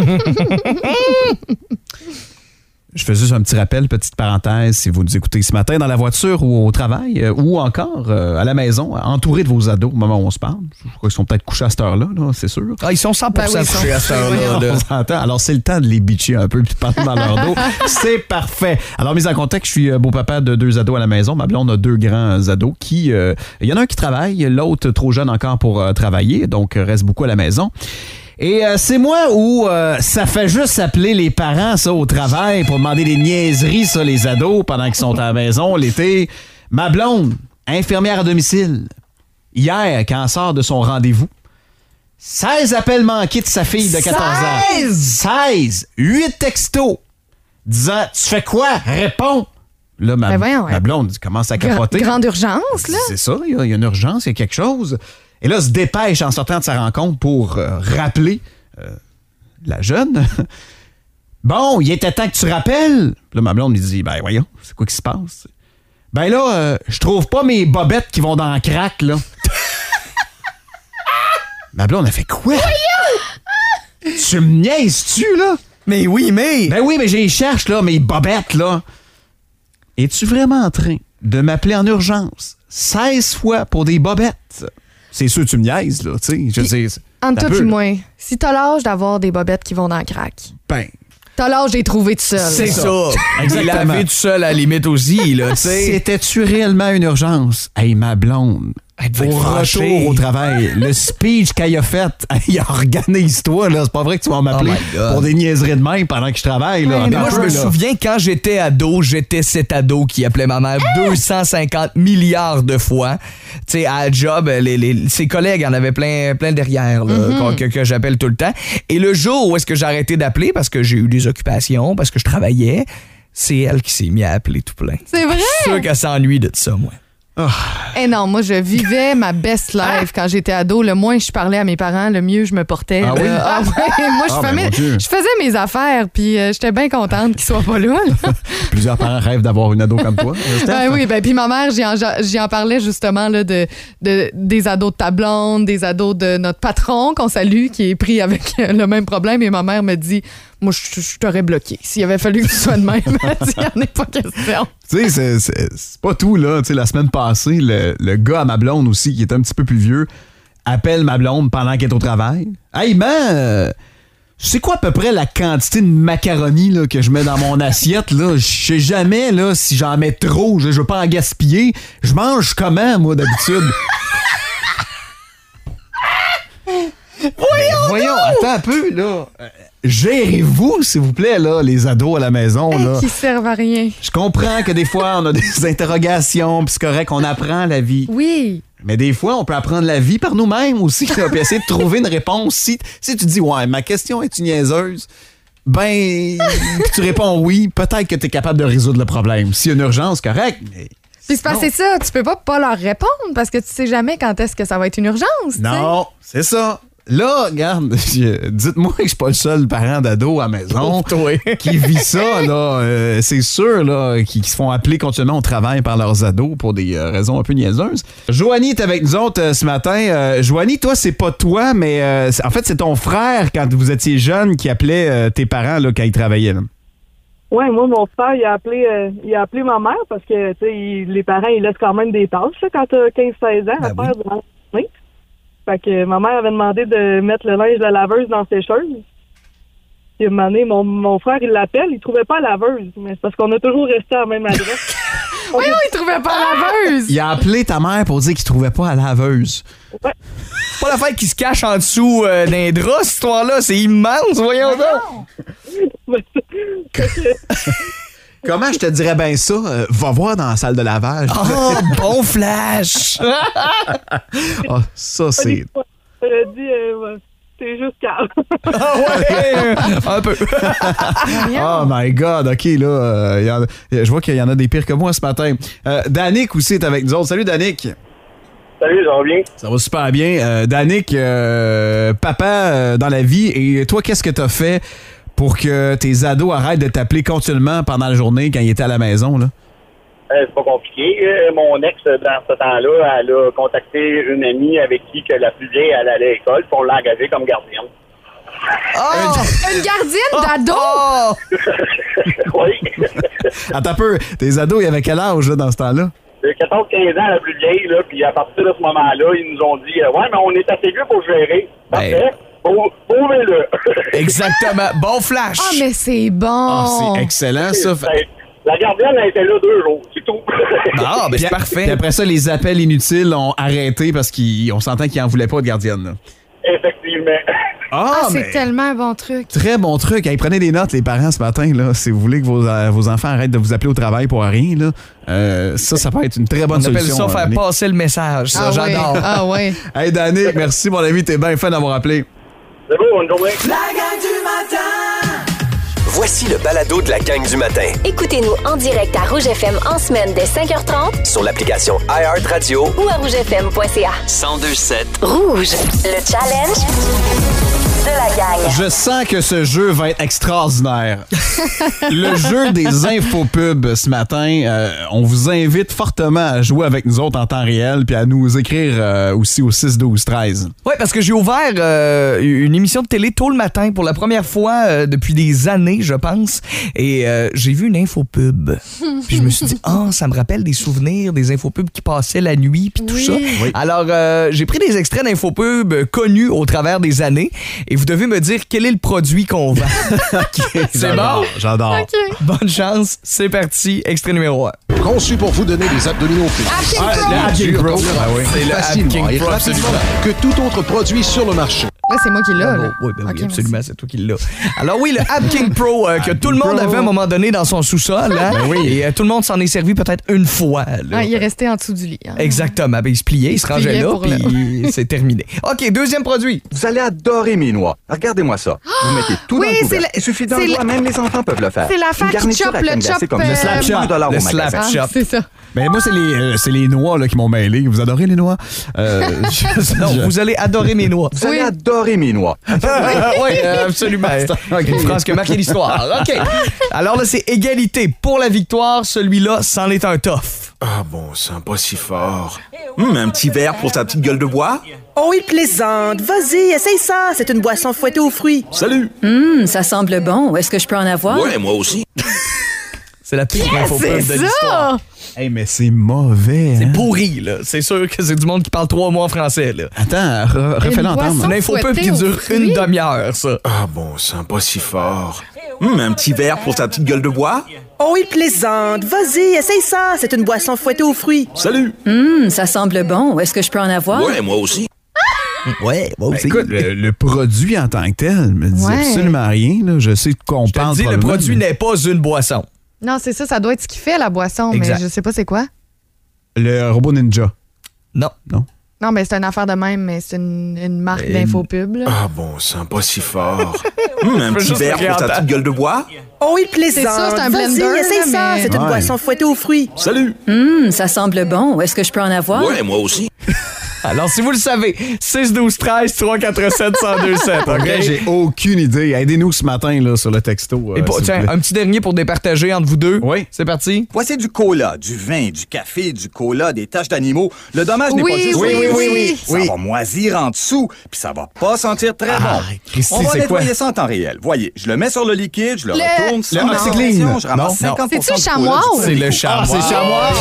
[SPEAKER 3] Je fais juste un petit rappel, petite parenthèse, si vous nous écoutez ce matin dans la voiture ou au travail ou encore à la maison, entouré de vos ados au moment où on se parle. Je crois qu'ils sont peut-être couchés à cette heure-là, là, c'est sûr.
[SPEAKER 4] Ah, ils sont 100% couchés à cette heure-là.
[SPEAKER 3] On s'entend. Alors, c'est le temps de les bitcher un peu et de parler dans leur dos. C'est parfait. Alors, mise en contexte, je suis beau-papa de 2 ados à la maison. Ma blonde a 2 grands ados qui... Il y en a un qui travaille, l'autre trop jeune encore pour travailler, donc reste beaucoup à la maison. Et c'est moi où ça fait juste appeler les parents, ça, au travail pour demander des niaiseries, ça, les ados, pendant qu'ils sont à la maison l'été. Ma blonde, infirmière à domicile, hier, quand elle sort de son rendez-vous, 16 appels manqués de sa fille de 14 ans. 16! 8 textos disant « Tu fais quoi? Réponds! » Là, ma blonde commence à capoter.
[SPEAKER 5] Grande urgence, là?
[SPEAKER 3] C'est ça, il y a une urgence, il y a quelque chose. Et là, se dépêche en sortant de sa rencontre pour rappeler la jeune. Bon, il était temps que tu rappelles. Puis là, ma blonde me dit, ben voyons, c'est quoi qui se passe? Ben là, je trouve pas mes bobettes qui vont dans le crack, là. Ma blonde a fait quoi? Tu me niaises-tu, là?
[SPEAKER 4] Mais oui, mais...
[SPEAKER 3] Ben oui, mais je les cherche, là, mes bobettes, là. Es-tu vraiment en train de m'appeler en urgence 16 fois pour des bobettes? C'est sûr que tu me niaises, là, tu sais.
[SPEAKER 5] Entre toi et moi, si t'as l'âge d'avoir des bobettes qui vont dans le crack,
[SPEAKER 3] ben,
[SPEAKER 5] t'as l'âge de les trouver tout seul.
[SPEAKER 4] C'est ça.
[SPEAKER 3] Exactement.
[SPEAKER 4] Il l'avait tout seul à la limite aussi, là, tu sais.
[SPEAKER 3] C'était-tu réellement une urgence? Hey, ma blonde, au retour au travail, le speech qu'elle a fait, hey, organise-toi, là. C'est pas vrai que tu vas m'appeler pour des niaiseries de même pendant que je travaille, là.
[SPEAKER 4] Mais moi, je me souviens, quand j'étais ado, j'étais cet ado qui appelait ma mère 250 milliards de fois. Tu sais, à la job, ses collègues en avaient plein derrière, là, que j'appelle tout le temps. Et le jour où est-ce que j'ai arrêté d'appeler, parce que j'ai eu des occupations, parce que je travaillais, c'est elle qui s'est mise à appeler tout plein.
[SPEAKER 5] C'est vrai?
[SPEAKER 4] Je suis sûr qu'elle s'ennuie de ça, moi.
[SPEAKER 5] Eh non, moi, je vivais ma best life quand j'étais ado. Le moins je parlais à mes parents, le mieux je me portais.
[SPEAKER 3] Ah oui?
[SPEAKER 5] Moi, je faisais mes affaires, puis j'étais bien contente qu'ils soient pas là.
[SPEAKER 3] Plusieurs parents rêvent d'avoir une ado comme toi.
[SPEAKER 5] Oui, puis ma mère, j'y en parlais justement là, des ados de ta blonde, des ados de notre patron qu'on salue, qui est pris avec le même problème. Et ma mère me dit... Moi, je t'aurais bloqué. S'il avait fallu que tu sois de même, il n'y en a pas question.
[SPEAKER 3] Tu sais, c'est pas tout, là. Tu sais, la semaine passée, le gars à ma blonde aussi, qui est un petit peu plus vieux, appelle ma blonde pendant qu'elle est au travail. Hey, man, c'est quoi à peu près la quantité de macaroni là, que je mets dans mon assiette, là? Je sais jamais, là, si j'en mets trop. Je veux pas en gaspiller. Je mange comment, moi, d'habitude? Voyons, attends un peu, là. Gérez-vous, s'il vous plaît, là, les ados à la maison. Là.
[SPEAKER 5] Qui servent à rien.
[SPEAKER 3] Je comprends que des fois, on a des interrogations, puis c'est correct, on apprend la vie.
[SPEAKER 5] Oui.
[SPEAKER 3] Mais des fois, on peut apprendre la vie par nous-mêmes aussi, là, puis essayer de trouver une réponse. Si tu dis, ouais, ma question est une niaiseuse, ben, tu réponds oui, peut-être que tu es capable de résoudre le problème. S'il y a une urgence, correct, mais...
[SPEAKER 5] Puis c'est parce que c'est ça, tu peux pas leur répondre parce que tu sais jamais quand est-ce que ça va être une urgence.
[SPEAKER 3] Non, c'est ça. Là, regarde, dites-moi que je suis pas le seul parent d'ado à la maison qui vit ça, là. C'est sûr, là, qui se font appeler continuellement au travail par leurs ados pour des raisons un peu niaiseuses. Joanie est avec nous autres ce matin. Joanie, toi, c'est pas toi, mais en fait, c'est ton frère, quand vous étiez jeune, qui appelait tes parents là, quand ils travaillaient. Là.
[SPEAKER 9] Oui, moi, mon frère, il a appelé ma mère parce que, tu sais, les parents, ils laissent quand même des tâches là, quand t'as 15-16 ans à faire durant la journée. Fait que ma mère avait demandé de mettre le linge de la laveuse dans la sécheuse. Puis, à un moment donné, mon frère, il l'appelle, il trouvait pas la laveuse. Mais c'est parce qu'on a toujours resté à la même adresse.
[SPEAKER 5] Oui, il trouvait pas la laveuse.
[SPEAKER 3] Il a appelé ta mère pour dire qu'il trouvait pas la laveuse.
[SPEAKER 9] Ouais.
[SPEAKER 4] C'est pas l'affaire qui se cache en dessous d'un drap, cette histoire-là. C'est immense, voyons donc.
[SPEAKER 3] Comment je te dirais bien ça? Va voir dans la salle de lavage.
[SPEAKER 4] Oh, bon flash!
[SPEAKER 3] Oh, ça, c'est...
[SPEAKER 9] Elle a dit, c'est juste calme.
[SPEAKER 4] Ah ouais! Un peu.
[SPEAKER 3] Oh my God, OK, là, je vois qu'il y en a des pires que moi ce matin. Danick aussi est avec nous autres. Salut, Danick.
[SPEAKER 10] Salut, ça va bien?
[SPEAKER 3] Ça va super bien. Danick, papa dans la vie, et toi, qu'est-ce que t'as fait pour que tes ados arrêtent de t'appeler continuellement pendant la journée quand ils étaient à la maison, là?
[SPEAKER 10] C'est pas compliqué. Mon ex, dans ce temps-là, elle a contacté une amie avec qui que la plus vieille elle allait à l'école, puis on l'a engagée comme gardienne.
[SPEAKER 5] Oh! Une gardienne d'ado?
[SPEAKER 10] Oui.
[SPEAKER 3] Attends un peu, tes ados, ils avaient quel âge là, dans ce temps-là?
[SPEAKER 10] 14-15 ans, la plus vieille, là, puis à partir de ce moment-là, ils nous ont dit « Ouais, mais on est assez vieux pour gérer. » Parfait. Prouvez-le.
[SPEAKER 4] Exactement. Bon flash.
[SPEAKER 5] Ah, mais c'est bon.
[SPEAKER 3] Oh, c'est excellent, ça.
[SPEAKER 10] La gardienne, elle était là 2 jours. C'est tout.
[SPEAKER 4] Ah, ben c'est parfait.
[SPEAKER 3] Puis après ça, les appels inutiles ont arrêté parce qu'on s'entend qu'ils n'en voulaient pas de gardienne. Là.
[SPEAKER 10] Effectivement.
[SPEAKER 3] Ah,
[SPEAKER 5] c'est tellement un bon truc.
[SPEAKER 3] Très bon truc. Hey, prenez des notes, les parents, ce matin. Là, si vous voulez que vos enfants arrêtent de vous appeler au travail pour rien, là, ça peut être une très bonne solution.
[SPEAKER 4] On appelle ça faire passer le message. Ça, j'adore.
[SPEAKER 5] Oui. Ah ouais.
[SPEAKER 3] Hey, Danick, merci, mon ami. T'es bien fin d'avoir appelé.
[SPEAKER 10] C'est beau, bonne journée.
[SPEAKER 1] La gang du matin! Voici le balado de la gang du matin.
[SPEAKER 2] Écoutez-nous en direct à Rouge FM en semaine dès 5h30
[SPEAKER 1] Sur l'application iHeartRadio
[SPEAKER 2] ou à rougefm.ca.
[SPEAKER 1] 1027
[SPEAKER 2] Rouge, le challenge de la gang.
[SPEAKER 3] Je sens que ce jeu va être extraordinaire. Le jeu des infopubs ce matin, on vous invite fortement à jouer avec nous autres en temps réel puis à nous écrire aussi au 6-12-13.
[SPEAKER 4] Oui, parce que j'ai ouvert une émission de télé tôt le matin pour la première fois depuis des années, je pense, et j'ai vu une infopub. Puis je me suis dit, ça me rappelle des souvenirs des infopubs qui passaient la nuit puis tout ça. Oui. Alors, j'ai pris des extraits d'infopubs connus au travers des années et vous devez me dire quel est le produit qu'on vend. Okay, c'est bon?
[SPEAKER 3] J'adore.
[SPEAKER 5] Okay.
[SPEAKER 4] Bonne chance, c'est parti. Extrait numéro 1.
[SPEAKER 11] Conçu pour vous donner des abdominaux plus.
[SPEAKER 4] C'est le
[SPEAKER 11] facilement et rapidement que tout autre produit sur le marché.
[SPEAKER 5] Là, c'est moi qui l'ai, là.
[SPEAKER 4] Oui, oui, absolument, c'est toi qui l'as. Alors oui, le Ab King Pro que tout le monde avait à un moment donné dans son sous-sol. Hein? Et tout le monde s'en est servi peut-être une fois. Là.
[SPEAKER 5] Il est resté en dessous du lit. Hein?
[SPEAKER 4] Exactement. Ben, il se pliait, il se rangeait là, puis c'est terminé. OK, deuxième produit.
[SPEAKER 12] Vous allez adorer mes noix. Regardez-moi ça. Vous mettez tout dans le couvercle. Il suffit d'un doigt, même les enfants peuvent le faire.
[SPEAKER 5] C'est l'affaire qui chope le chop.
[SPEAKER 12] Comme le slap chop.
[SPEAKER 4] Le slap chop.
[SPEAKER 5] C'est ça.
[SPEAKER 3] Ben moi, c'est les noix là, qui m'ont mêlé. Vous adorez les noix?
[SPEAKER 4] Non, vous allez adorer mes noix.
[SPEAKER 12] Vous allez adorer mes noix.
[SPEAKER 4] Oui, absolument. Une phrase qui a marqué l'histoire. OK. Alors là, c'est égalité. Pour la victoire, celui-là, c'en est un tough.
[SPEAKER 13] Ah bon, c'est pas si fort. Un petit verre pour ta petite gueule de bois?
[SPEAKER 14] Oh, il plaisante. Vas-y, essaye ça. C'est une boisson fouettée aux fruits.
[SPEAKER 13] Salut.
[SPEAKER 14] Ça semble bon. Est-ce que je peux en avoir?
[SPEAKER 13] Ouais, moi aussi.
[SPEAKER 4] C'est la pire infopub de l'histoire.
[SPEAKER 3] Hey, mais c'est mauvais.
[SPEAKER 4] C'est pourri, là. C'est sûr que c'est du monde qui parle 3 mots en français, là.
[SPEAKER 3] Attends, refais-le entendre.
[SPEAKER 4] Une infopub qui dure une demi-heure, ça.
[SPEAKER 13] Ah bon, c'est pas si fort. Un petit verre pour ta petite gueule de bois?
[SPEAKER 14] Oh, il plaisante. Vas-y, essaye ça. C'est une boisson fouettée aux fruits.
[SPEAKER 13] Salut.
[SPEAKER 14] Ça semble bon. Est-ce que je peux en avoir?
[SPEAKER 13] Ouais, moi aussi.
[SPEAKER 4] Ouais, moi aussi.
[SPEAKER 3] Écoute, le produit en tant que tel me dit absolument rien. Là. Je sais qu'on parle.
[SPEAKER 4] Je te dis, le produit n'est pas une boisson.
[SPEAKER 5] Non, c'est ça. Ça doit être ce qui fait la boisson,
[SPEAKER 4] exact.
[SPEAKER 5] Mais je sais pas c'est quoi.
[SPEAKER 3] Le robot ninja.
[SPEAKER 4] Non.
[SPEAKER 5] Non, mais c'est une affaire de même, mais c'est une marque d'infopub. Là.
[SPEAKER 13] Ah bon, c'est pas si fort. Un petit verre pour ta petite gueule de bois?
[SPEAKER 14] Oh, il plaisante.
[SPEAKER 5] C'est ça, c'est un blender.
[SPEAKER 14] Vas-y, essaye ça. C'est une boisson fouettée aux fruits.
[SPEAKER 13] Salut.
[SPEAKER 14] Ça semble bon. Est-ce que je peux en avoir?
[SPEAKER 13] Ouais, moi aussi.
[SPEAKER 4] Alors, si vous le savez, 6-12-13-347-1027.
[SPEAKER 3] OK, j'ai aucune idée. Aidez-nous ce matin là, sur le texto.
[SPEAKER 4] Et tiens, un petit dernier pour départager entre vous deux.
[SPEAKER 3] Oui.
[SPEAKER 4] C'est parti.
[SPEAKER 15] Voici du cola, du vin, du café, du cola, des taches d'animaux. Le dommage n'est pas juste...
[SPEAKER 3] Oui.
[SPEAKER 15] Ça va moisir en dessous, puis ça va pas sentir très bon.
[SPEAKER 3] Christy,
[SPEAKER 15] on va
[SPEAKER 3] c'est
[SPEAKER 15] nettoyer
[SPEAKER 3] quoi?
[SPEAKER 15] ça en temps réel. Voyez, je le mets sur le liquide, je le retourne sans
[SPEAKER 3] le OxyClean.
[SPEAKER 15] je ramasse 50%
[SPEAKER 5] C'est-tu
[SPEAKER 15] du
[SPEAKER 5] chamois
[SPEAKER 15] cola
[SPEAKER 5] ou-
[SPEAKER 15] du
[SPEAKER 4] C'est le
[SPEAKER 15] cola.
[SPEAKER 4] chamois.
[SPEAKER 3] C'est chamois.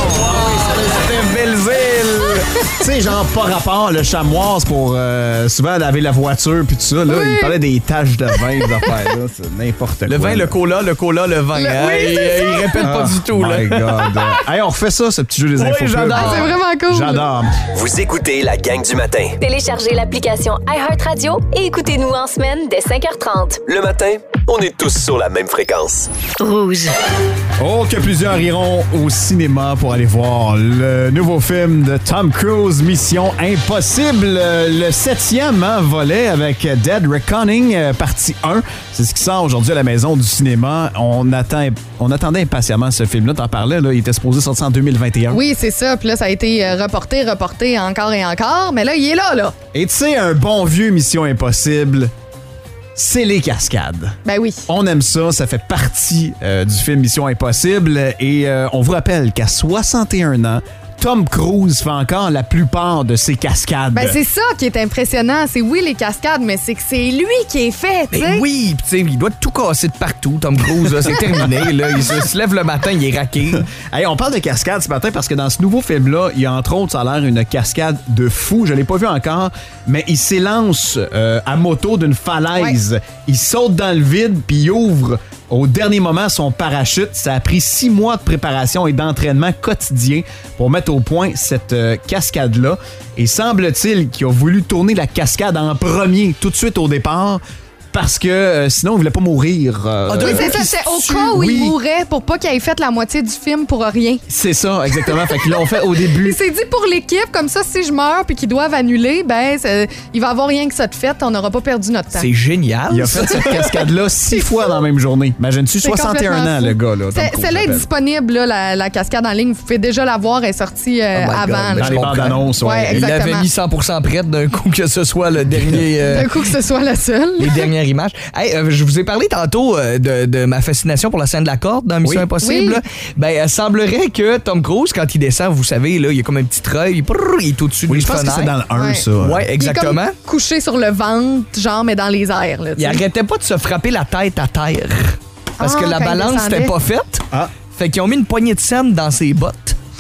[SPEAKER 3] C'était Belleville. Tu sais, genre, pas rapport, le chamois, c'est pour souvent laver la voiture puis tout ça. Là, il parlait des taches de vin, des affaires, là. C'est n'importe quoi.
[SPEAKER 4] Le vin,
[SPEAKER 3] là.
[SPEAKER 4] le cola, le vin. Il répète pas du tout, là.
[SPEAKER 3] My God. Hey, on refait ça, ce petit jeu des infos.
[SPEAKER 4] j'adore.
[SPEAKER 5] C'est vraiment cool.
[SPEAKER 3] J'adore.
[SPEAKER 1] Vous écoutez la gang du matin.
[SPEAKER 2] Téléchargez l'application iHeartRadio et écoutez-nous en semaine dès 5h30.
[SPEAKER 1] Le matin, on est tous sur la même fréquence.
[SPEAKER 2] Rouge.
[SPEAKER 3] Oh, que plusieurs iront au cinéma pour aller voir le nouveau film de Tom Cruise, Mission Impossible, le 7e volet avec Dead Reckoning, partie 1. C'est ce qui sort aujourd'hui à la maison du cinéma. On attendait impatiemment ce film-là. T'en parlais, là, il était supposé sortir en 2021.
[SPEAKER 5] Oui, c'est ça. Puis là, ça a été reporté encore et encore. Mais là, il est là.
[SPEAKER 3] Et tu sais, un bon vieux Mission Impossible, c'est les cascades.
[SPEAKER 5] Ben oui.
[SPEAKER 3] On aime ça, ça fait partie du film Mission Impossible et on vous rappelle qu'à 61 ans, Tom Cruise fait encore la plupart de ses cascades.
[SPEAKER 5] Ben c'est ça qui est impressionnant. C'est oui les cascades, mais c'est que c'est lui qui est fait, tu sais.
[SPEAKER 4] Ben oui, pis tu sais, il doit tout casser de partout, Tom Cruise. Là, c'est terminé. Là, il se lève le matin, il est raqué.
[SPEAKER 3] Hey, on parle de cascade ce matin parce que dans ce nouveau film-là, il y a entre autres, ça a l'air une cascade de fou. Je l'ai pas vu encore, mais il s'élance à moto d'une falaise. Ouais. Il saute dans le vide puis il ouvre au dernier moment son parachute. Ça a pris 6 mois de préparation et d'entraînement quotidien pour mettre au point cette cascade-là. Et semble-t-il qu'il a voulu tourner la cascade en premier tout de suite au départ parce que sinon, il voulait pas mourir.
[SPEAKER 5] Oui, c'est ça. C'est au cas où il mourrait pour pas qu'il ait fait la moitié du film pour rien.
[SPEAKER 3] C'est ça, exactement. Fait qu'ils l'ont fait au début.
[SPEAKER 5] Il s'est dit pour l'équipe, comme ça, si je meurs puis qu'ils doivent annuler, ben, il va avoir rien que ça de fait. On n'aura pas perdu notre temps.
[SPEAKER 4] C'est génial.
[SPEAKER 3] Il a fait cette cascade-là 6 fois dans la même journée. Imagine-tu, 61 ans, le gars. Là,
[SPEAKER 5] celle-là est disponible, là, la cascade en ligne. Vous pouvez déjà la voir. Elle est sortie avant.
[SPEAKER 3] Dans les bandes annonces,
[SPEAKER 5] ouais.
[SPEAKER 4] Il l'avait mis 100% prête d'un coup que ce soit le dernier.
[SPEAKER 5] D'un coup que ce soit la seule.
[SPEAKER 4] Les dernières images. Hey, je vous ai parlé tantôt de ma fascination pour la scène de la corde dans Mission Impossible.
[SPEAKER 5] Oui.
[SPEAKER 4] Ben, il semblerait que Tom Cruise, quand il descend, vous savez, là, il y a comme un petit treuil, il est au-dessus d'une fenêtre.
[SPEAKER 3] Je pense que c'est dans le 1, ça.
[SPEAKER 4] Ouais, exactement.
[SPEAKER 5] Il est comme couché sur le ventre, genre, mais dans les airs. Là,
[SPEAKER 4] il arrêtait pas de se frapper la tête à terre. Parce que la
[SPEAKER 5] quand
[SPEAKER 4] balance n'était pas faite. Fait qu'ils ont mis une poignée de scène dans ses bottes.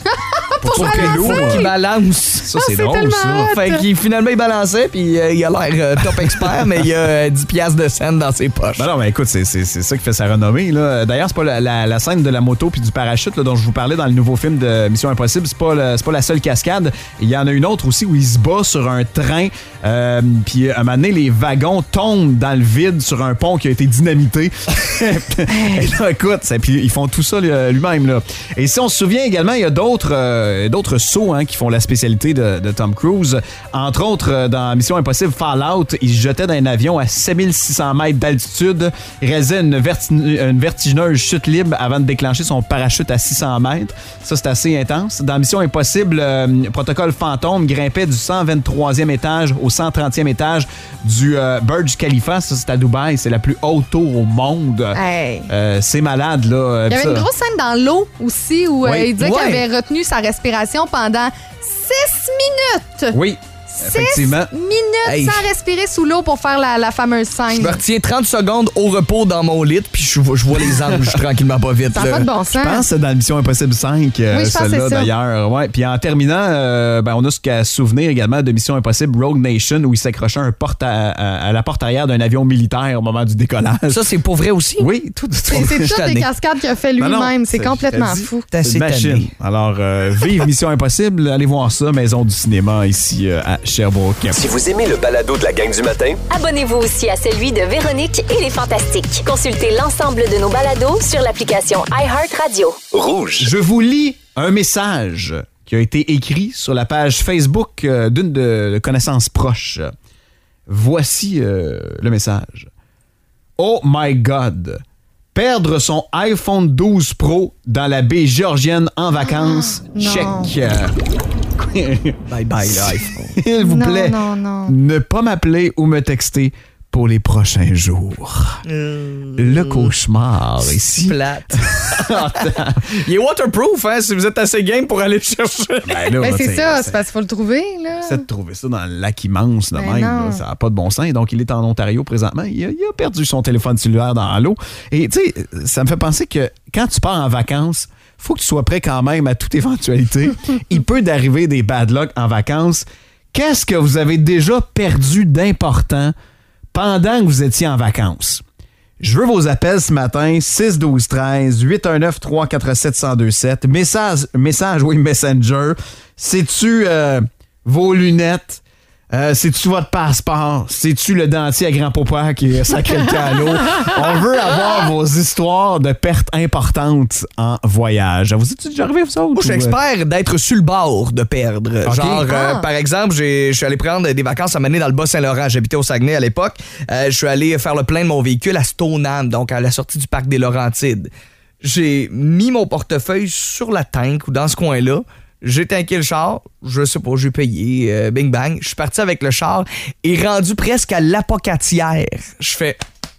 [SPEAKER 5] pour
[SPEAKER 4] qu'il balance.
[SPEAKER 3] Ça, c'est drôle, ça.
[SPEAKER 4] Fait qu'il finalement, il balançait, puis il a l'air top expert, mais il y a 10 piastres de scène dans ses poches.
[SPEAKER 3] Ben non, mais écoute, c'est ça qui fait sa renommée, là. D'ailleurs, c'est pas la scène de la moto puis du parachute là, dont je vous parlais dans le nouveau film de Mission Impossible. C'est pas la seule cascade. Il y en a une autre aussi où il se bat sur un train, puis à un moment donné, les wagons tombent dans le vide sur un pont qui a été dynamité. Et là, écoute, puis ils font tout ça lui-même, là. Et si on se souvient également, il y a d'autres sauts qui font la spécialité de Tom Cruise. Entre autres, dans Mission Impossible Fallout, il se jetait d'un avion à 7600 mètres d'altitude. Il réalisait une vertigineuse chute libre avant de déclencher son parachute à 600 mètres. Ça, c'est assez intense. Dans Mission Impossible, Protocole Fantôme grimpait du 123e étage au 130e étage du Burj Khalifa. Ça, c'est à Dubaï. C'est la plus haute tour au monde.
[SPEAKER 5] Hey.
[SPEAKER 3] C'est malade, là.
[SPEAKER 5] Il y avait une grosse scène dans l'eau aussi où il disait qu'il avait retenu sa respiration pendant 6 minutes.
[SPEAKER 3] Oui.
[SPEAKER 5] 6 minutes sans respirer sous l'eau pour faire la fameuse scène.
[SPEAKER 4] Je me retiens 30 secondes au repos dans mon lit, puis je vois les anges tranquillement pas vite.
[SPEAKER 5] Ça n'a pas de bon sens.
[SPEAKER 3] Je pense que c'est dans Mission Impossible 5, celle-là d'ailleurs. Ouais. Puis en terminant, on a ce qu'à se souvenir également de Mission Impossible Rogue Nation où il s'accrochait à la porte arrière d'un avion militaire au moment du décollage.
[SPEAKER 4] Ça, c'est pour vrai aussi?
[SPEAKER 3] Oui, tout.
[SPEAKER 5] C'est toutes des cascades qu'il a fait lui-même. C'est complètement fou.
[SPEAKER 3] C'est une machine. Alors, vive Mission Impossible. Allez voir ça, Maison du cinéma ici à Sherbrooke.
[SPEAKER 1] Si vous aimez le balado de la gang du matin,
[SPEAKER 2] abonnez-vous aussi à celui de Véronique et les Fantastiques. Consultez l'ensemble de nos balados sur l'application iHeartRadio.
[SPEAKER 1] Rouge.
[SPEAKER 3] Je vous lis un message qui a été écrit sur la page Facebook d'une de connaissances proches. Voici le message. Oh my God! Perdre son iPhone 12 Pro dans la baie géorgienne en vacances, check.
[SPEAKER 4] Bye bye, l'iPhone.
[SPEAKER 3] S'il vous plaît,
[SPEAKER 5] non.
[SPEAKER 3] ne pas m'appeler ou me texter pour les prochains jours. Le cauchemar ici.
[SPEAKER 4] Plate. Il est waterproof, hein, si vous êtes assez game pour aller le chercher.
[SPEAKER 5] Ben c'est ça, c'est parce qu'il faut le trouver, là.
[SPEAKER 3] C'est de trouver ça dans le lac immense de
[SPEAKER 5] Ben
[SPEAKER 3] même,
[SPEAKER 5] non.
[SPEAKER 3] là, ça n'a pas de bon sens. Et donc, il est en Ontario présentement. Il a perdu son téléphone cellulaire dans l'eau. Et tu sais, ça me fait penser que quand tu pars en vacances, faut que tu sois prêt quand même à toute éventualité. Il peut d'arriver des bad luck en vacances. Qu'est-ce que vous avez déjà perdu d'important pendant que vous étiez en vacances? Je veux vos appels ce matin, 6-12-13, 819-347-1027. Message, oui, Messenger. C'est-tu vos lunettes? C'est-tu votre passeport? C'est-tu le dentier à grand-papa qui a sacré le camp à l'eau? On veut avoir vos histoires de pertes importantes en voyage. Vous êtes déjà arrivé, vous autres?
[SPEAKER 4] Moi, je suis expert d'être sur le bord de perdre.
[SPEAKER 3] Okay.
[SPEAKER 4] Genre, par exemple, je suis allé prendre des vacances à mener dans le Bas-Saint-Laurent. J'habitais au Saguenay à l'époque. Je suis allé faire le plein de mon véhicule à Stoneham, donc à la sortie du parc des Laurentides. J'ai mis mon portefeuille sur la tank ou dans ce coin-là. J'ai tanké le char, je sais pas, j'ai payé, bing bang. Je suis parti avec le char et rendu presque à l'apocatière. Je fais...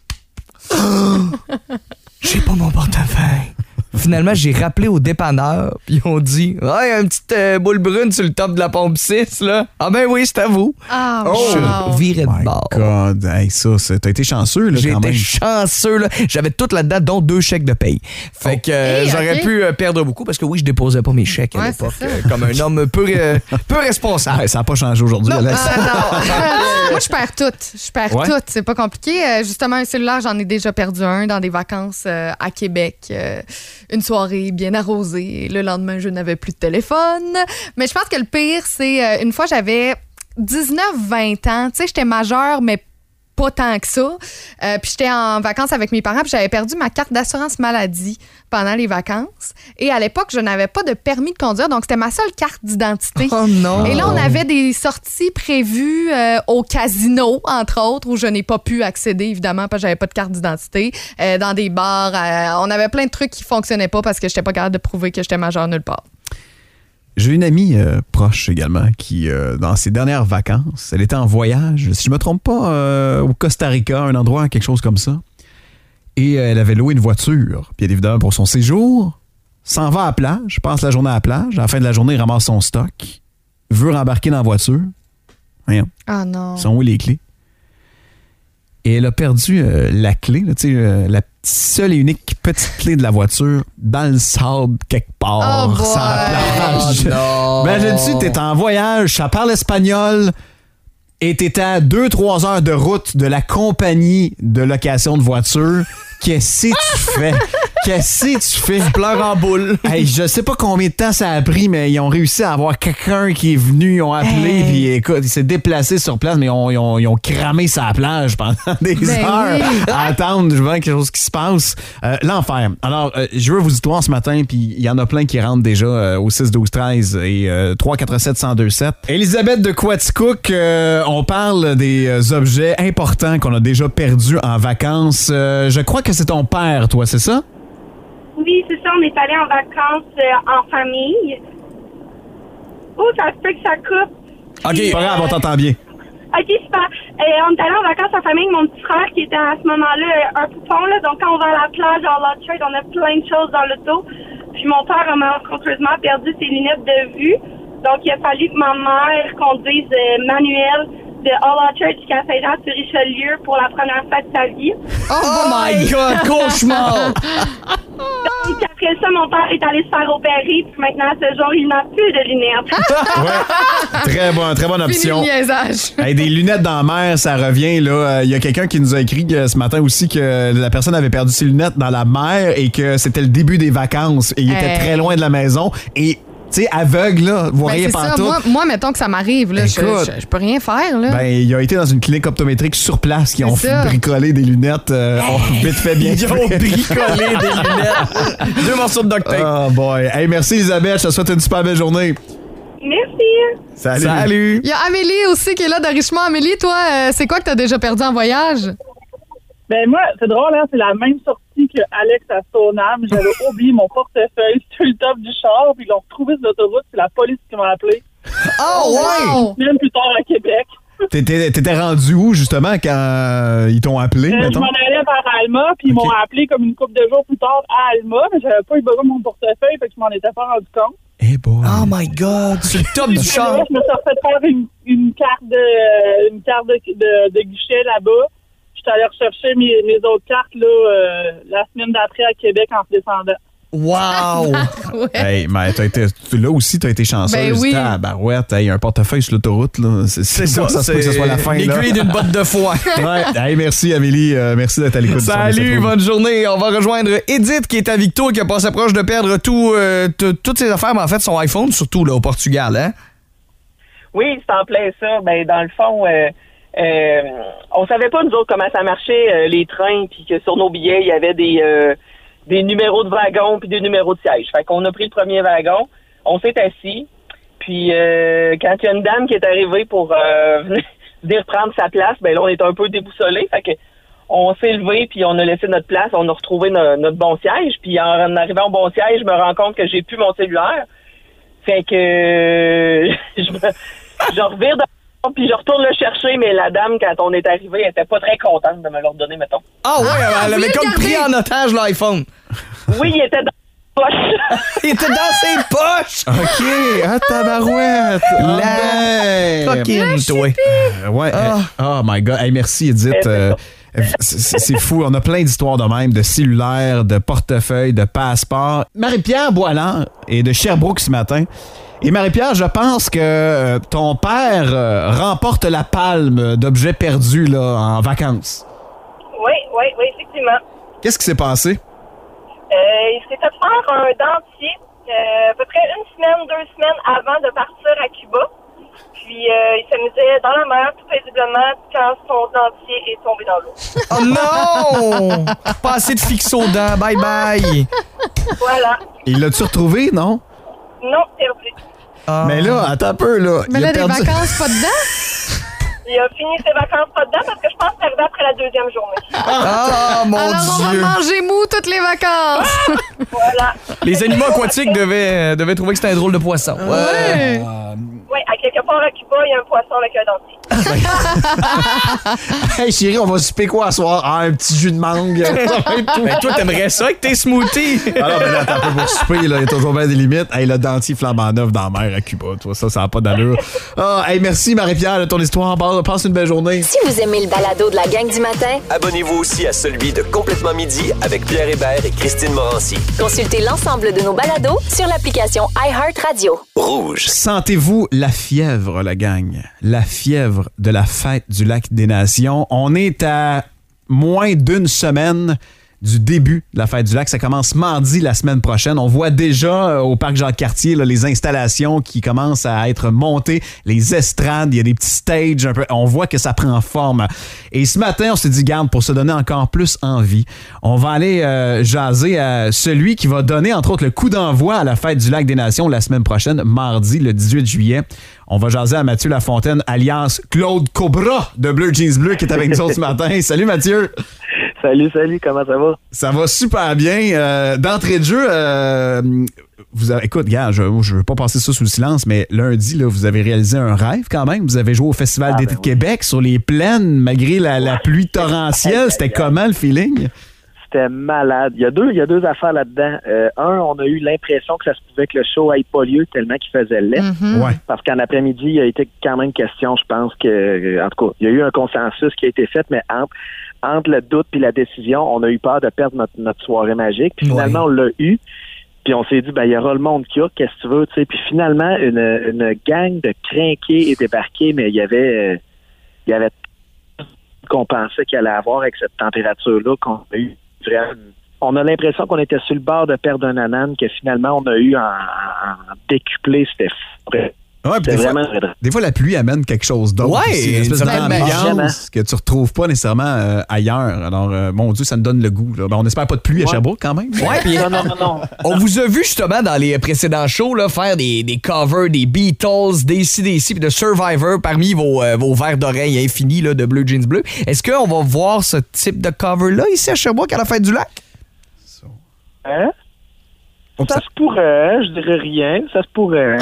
[SPEAKER 4] J'ai pas mon portefeuille. Finalement, j'ai rappelé au dépanneur, puis ils ont dit « Ah, il y a une petite boule brune sur le top de la pompe 6, là. » Ah ben oui, c'est à vous.
[SPEAKER 5] Ah,
[SPEAKER 4] Je suis viré de bord.
[SPEAKER 3] God, hey, ça, t'as été chanceux, là,
[SPEAKER 4] J'ai
[SPEAKER 3] quand
[SPEAKER 4] été
[SPEAKER 3] même.
[SPEAKER 4] chanceux, là. J'avais tout là-dedans, dont 2 chèques de paye. Fait que j'aurais pu perdre beaucoup, parce que oui, je déposais pas mes chèques à l'époque, comme un homme peu responsable.
[SPEAKER 3] Ouais, ça n'a pas changé aujourd'hui, Alex.
[SPEAKER 5] Moi, je perds tout. C'est pas compliqué. Justement, un cellulaire, j'en ai déjà perdu un dans des vacances à Québec. Une soirée bien arrosée. Le lendemain, je n'avais plus de téléphone. Mais je pense que le pire, c'est une fois, j'avais 19-20 ans. Tu sais, j'étais majeure, mais pas tant que ça. Puis j'étais en vacances avec mes parents, puis j'avais perdu ma carte d'assurance maladie pendant les vacances. Et à l'époque, je n'avais pas de permis de conduire, donc c'était ma seule carte d'identité.
[SPEAKER 4] Oh non!
[SPEAKER 5] Et là, on avait des sorties prévues au casino, entre autres, où je n'ai pas pu accéder, évidemment, parce que j'avais pas de carte d'identité. Dans des bars, on avait plein de trucs qui fonctionnaient pas parce que j'étais pas capable de prouver que j'étais majeure nulle part.
[SPEAKER 3] J'ai une amie proche également qui, dans ses dernières vacances, elle était en voyage, si je me trompe pas, au Costa Rica, un endroit, quelque chose comme ça. Et elle avait loué une voiture. Puis évidemment, pour son séjour, s'en va à la plage, passe la journée à la plage. À la fin de la journée, il ramasse son stock, veut rembarquer dans la voiture. Voyons.
[SPEAKER 5] Ah non.
[SPEAKER 3] Sont où les clés? Et elle a perdu la clé, là, la seule et unique petite clé de la voiture dans le sable quelque part sur la plage.
[SPEAKER 4] Oh,
[SPEAKER 3] Imagine-tu, t'es en voyage, ça parle espagnol et t'es à 2-3 heures de route de la compagnie de location de voiture. Qu'est-ce que tu fais? Qu'est-ce que tu fais?
[SPEAKER 4] Je pleure en boule.
[SPEAKER 3] Hey, je sais pas combien de temps ça a pris, mais ils ont réussi à avoir quelqu'un qui est venu, ils ont appelé, puis écoute, il s'est déplacé sur place, mais ils ont cramé sa plage pendant des heures à attendre, je vois quelque chose qui se passe. L'enfer. Alors, je veux vos histoires ce matin, puis il y en a plein qui rentrent déjà au 6-12-13 et 347-1027. Elisabeth de Quaticook, on parle des objets importants qu'on a déjà perdus en vacances. Je crois que c'est ton père, toi, c'est ça?
[SPEAKER 16] Oui, c'est ça. On est allé en vacances en famille. Oh, ça se peut que ça coupe.
[SPEAKER 3] OK, pas grave, on t'entend bien.
[SPEAKER 16] OK, super. On est allé en vacances en famille avec mon petit frère qui était à ce moment-là un poupon. Là. Donc, quand on va à la plage, en Lotchard, on a plein de choses dans l'auto. Puis mon père a malencontreusement perdu ses lunettes de vue. Donc, il a fallu que ma mère conduise manuel de All-Out jusqu'à Saint-Jean-sur-Richelieu pour la première fois de sa vie.
[SPEAKER 4] Oh my God, cauchemar!
[SPEAKER 16] Donc, après ça, mon père est allé se faire opérer, puis maintenant, à ce jour, il n'a plus de lunettes.
[SPEAKER 3] Ouais, très bonne option.
[SPEAKER 5] Fini le niaisage.
[SPEAKER 3] Hey, des lunettes dans la mer, ça revient, là. Il y a quelqu'un qui nous a écrit ce matin aussi que la personne avait perdu ses lunettes dans la mer et que c'était le début des vacances et il était très loin de la maison et tu sais, aveugle, là, vous voyez pas tout.
[SPEAKER 5] Moi, mettons que ça m'arrive, là, je peux rien faire, là.
[SPEAKER 3] Ben, il a été dans une clinique optométrique sur place qui ont bricolé des lunettes. Vite fait bien.
[SPEAKER 4] Ils ont bricolé des lunettes. 2 morceaux de duct tape.
[SPEAKER 3] Oh boy. Hey, merci Elisabeth, je te souhaite une super belle journée.
[SPEAKER 16] Merci.
[SPEAKER 3] Salut.
[SPEAKER 5] Il y a Amélie aussi qui est là de Richemont. Amélie, toi, c'est quoi que t'as déjà perdu en voyage?
[SPEAKER 17] Ben moi, c'est drôle, hein, c'est la même sortie que Alex à Stoneham. J'avais oublié mon portefeuille sur le top du char, puis ils l'ont retrouvé sur l'autoroute, c'est la police qui m'a appelé.
[SPEAKER 4] Oh, ouais!
[SPEAKER 17] Une semaine plus tard à Québec.
[SPEAKER 3] T'étais rendu où, justement, quand ils t'ont appelé?
[SPEAKER 17] Je m'en allais vers Alma, puis ils m'ont appelé comme une couple de jours plus tard à Alma, mais j'avais pas eu besoin de mon portefeuille, fait que je m'en étais pas rendu compte.
[SPEAKER 3] Hey boy.
[SPEAKER 4] Oh my God! C'est le top du char!
[SPEAKER 17] Je me suis refait faire une carte de guichet là-bas. J'étais allé rechercher mes autres cartes là, la semaine d'après à Québec en descendant.
[SPEAKER 4] Wow!
[SPEAKER 3] Hey, mais là aussi, t'as été chanceuse.
[SPEAKER 5] Ben oui.
[SPEAKER 3] Barouette, hey, un portefeuille sur l'autoroute, là. C'est ça, ça se peut que ce soit la fin.
[SPEAKER 4] L'aiguille d'une botte de foin.
[SPEAKER 3] Ouais. Hey, merci, Amélie. Merci d'être à l'écoute.
[SPEAKER 4] Salut, bonne journée. On va rejoindre Edith qui est à Victo et qui a passé proche de perdre toutes ses affaires, mais en fait, son iPhone, surtout là, au Portugal, hein?
[SPEAKER 18] Oui, c'est en plein ça. Ben, dans le fond, on savait pas, nous autres, comment ça marchait, les trains, puis que sur nos billets, il y avait des numéros de wagon puis des numéros de siège. Fait qu'on a pris le premier wagon, on s'est assis, puis quand il y a une dame qui est arrivée pour venir prendre sa place, ben là, on était un peu déboussolés. Fait que on s'est levé, puis on a laissé notre place, on a retrouvé notre bon siège, puis en arrivant au bon siège, je me rends compte que j'ai plus mon cellulaire. Fait que je revire puis je retourne le chercher, mais la dame, quand on est arrivé, elle était pas très contente de me le redonner, mettons.
[SPEAKER 4] Ah ouais, elle avait comme pris en otage l'iPhone.
[SPEAKER 18] Oui, il était dans ses poches.
[SPEAKER 4] Il était dans ses poches!
[SPEAKER 3] OK, ah, tabarouette!
[SPEAKER 4] Coquine, toi.
[SPEAKER 3] Ouais, oh my God. Hey, merci, Edith. C'est fou, on a plein d'histoires de même, de cellulaires, de portefeuilles, de passeports. Marie-Pierre Boiland est de Sherbrooke ce matin. Et Marie-Pierre, je pense que ton père remporte la palme d'objets perdus là, en vacances.
[SPEAKER 16] Oui, effectivement.
[SPEAKER 3] Qu'est-ce qui s'est passé?
[SPEAKER 16] Il s'est fait faire un dentier à peu près 1 semaine, 2 semaines avant de partir à Cuba. Puis il s'amusait dans la mer, tout paisiblement, quand son dentier est tombé dans l'eau.
[SPEAKER 4] Oh non! Pas assez de fixe aux dents, bye bye!
[SPEAKER 16] Voilà.
[SPEAKER 3] Il l'a-tu retrouvé, non?
[SPEAKER 16] Non, perdu.
[SPEAKER 3] Mais là, attends un peu, là.
[SPEAKER 5] Mais
[SPEAKER 3] il
[SPEAKER 5] là,
[SPEAKER 3] a perdu...
[SPEAKER 5] des vacances, pas dedans?
[SPEAKER 16] Il a fini ses vacances pas dedans parce que je pense que c'est arrivé après la 2e journée.
[SPEAKER 4] Ah, mon
[SPEAKER 5] Alors,
[SPEAKER 4] Dieu!
[SPEAKER 5] on va manger mou toutes les vacances.
[SPEAKER 16] Voilà.
[SPEAKER 4] Les animaux aquatiques devaient trouver que c'était un drôle de poisson.
[SPEAKER 5] Ouais.
[SPEAKER 16] Oui, à quelque part à Cuba, il y a un poisson avec un dentier.
[SPEAKER 3] Hey chérie, on va souper quoi à soir? Ah, un petit jus de mangue.
[SPEAKER 4] Mais toi, t'aimerais ça avec tes smoothies?
[SPEAKER 3] Alors, mais là, attends un peu pour souper, là, il y a toujours bien des limites. Hey, le dentier flambant neuf dans la mer à Cuba, toi, ça n'a pas d'allure. Ah, hey, merci Marie-Pierre de ton histoire. Passe une belle journée.
[SPEAKER 2] Si vous aimez le balado de la gang du matin,
[SPEAKER 1] abonnez-vous aussi à celui de Complètement Midi avec Pierre Hébert et Christine Morancy.
[SPEAKER 2] consultez l'ensemble de nos balados sur l'application iHeartRadio.
[SPEAKER 1] Rouge.
[SPEAKER 3] Sentez-vous la fièvre, la gang? La fièvre de la fête du Lac des Nations. On est à moins d'1 semaine du début de la fête du lac. Ça commence mardi la semaine prochaine. On voit déjà au parc Jacques-Cartier là, les installations qui commencent à être montées, les estrades, il y a des petits stages un peu. On voit que ça prend forme. Et ce matin, on s'est dit, garde, pour se donner encore plus envie, on va aller jaser à celui qui va donner, entre autres, le coup d'envoi à la fête du Lac des Nations la semaine prochaine, mardi, le 18 juillet. On va jaser à Mathieu Lafontaine, alias Claude Cobra de Bleu Jeans Bleu, qui est avec nous autres ce matin. Salut Mathieu!
[SPEAKER 19] Salut, comment ça va?
[SPEAKER 3] Ça va super bien. D'entrée de jeu, écoute, gars, je veux pas passer ça sous le silence, mais lundi, là, vous avez réalisé un rêve quand même. Vous avez joué au Festival d'été de Québec sur les plaines, malgré la pluie torrentielle. C'était comment le feeling?
[SPEAKER 19] C'était malade. Il y a deux affaires là-dedans. On a eu l'impression que ça se pouvait que le show n'ait pas lieu tellement qu'il faisait laid.
[SPEAKER 3] Ouais.
[SPEAKER 19] Parce qu'en après-midi, il a été quand même question, je pense que, en tout cas, il y a eu un consensus qui a été fait, mais entre le doute et la décision, on a eu peur de perdre notre soirée magique. Puis finalement, on l'a eu. Puis on s'est dit, il y aura le monde qu'il y a, qu'est-ce que tu veux, tu sais. Puis finalement, une gang de crinqués est débarquée, mais il y avait qu'on pensait qu'il allait avoir avec cette température-là qu'on a eu. On a l'impression qu'on était sur le bord de perdre un ananas, que finalement, on a eu en décuplé, c'était frais.
[SPEAKER 3] Ouais, des fois, la pluie amène quelque chose d'autre.
[SPEAKER 4] Ouais,
[SPEAKER 3] aussi, une espèce d'ambiance que tu retrouves pas nécessairement ailleurs. Alors, mon Dieu, ça me donne le goût. Là. Ben, on espère pas de pluie à Sherbrooke quand même.
[SPEAKER 4] Ouais, puis non. On vous a vu justement dans les précédents shows là, faire des covers des Beatles, d'AC/DC puis de Survivor parmi vos verres d'oreilles infinis là, de Bleu Jeans Bleu. Est-ce qu'on va voir ce type de cover-là ici à Sherbrooke à la fête du lac?
[SPEAKER 19] Hein? Ça se pourrait, je dirais rien. Ça se pourrait.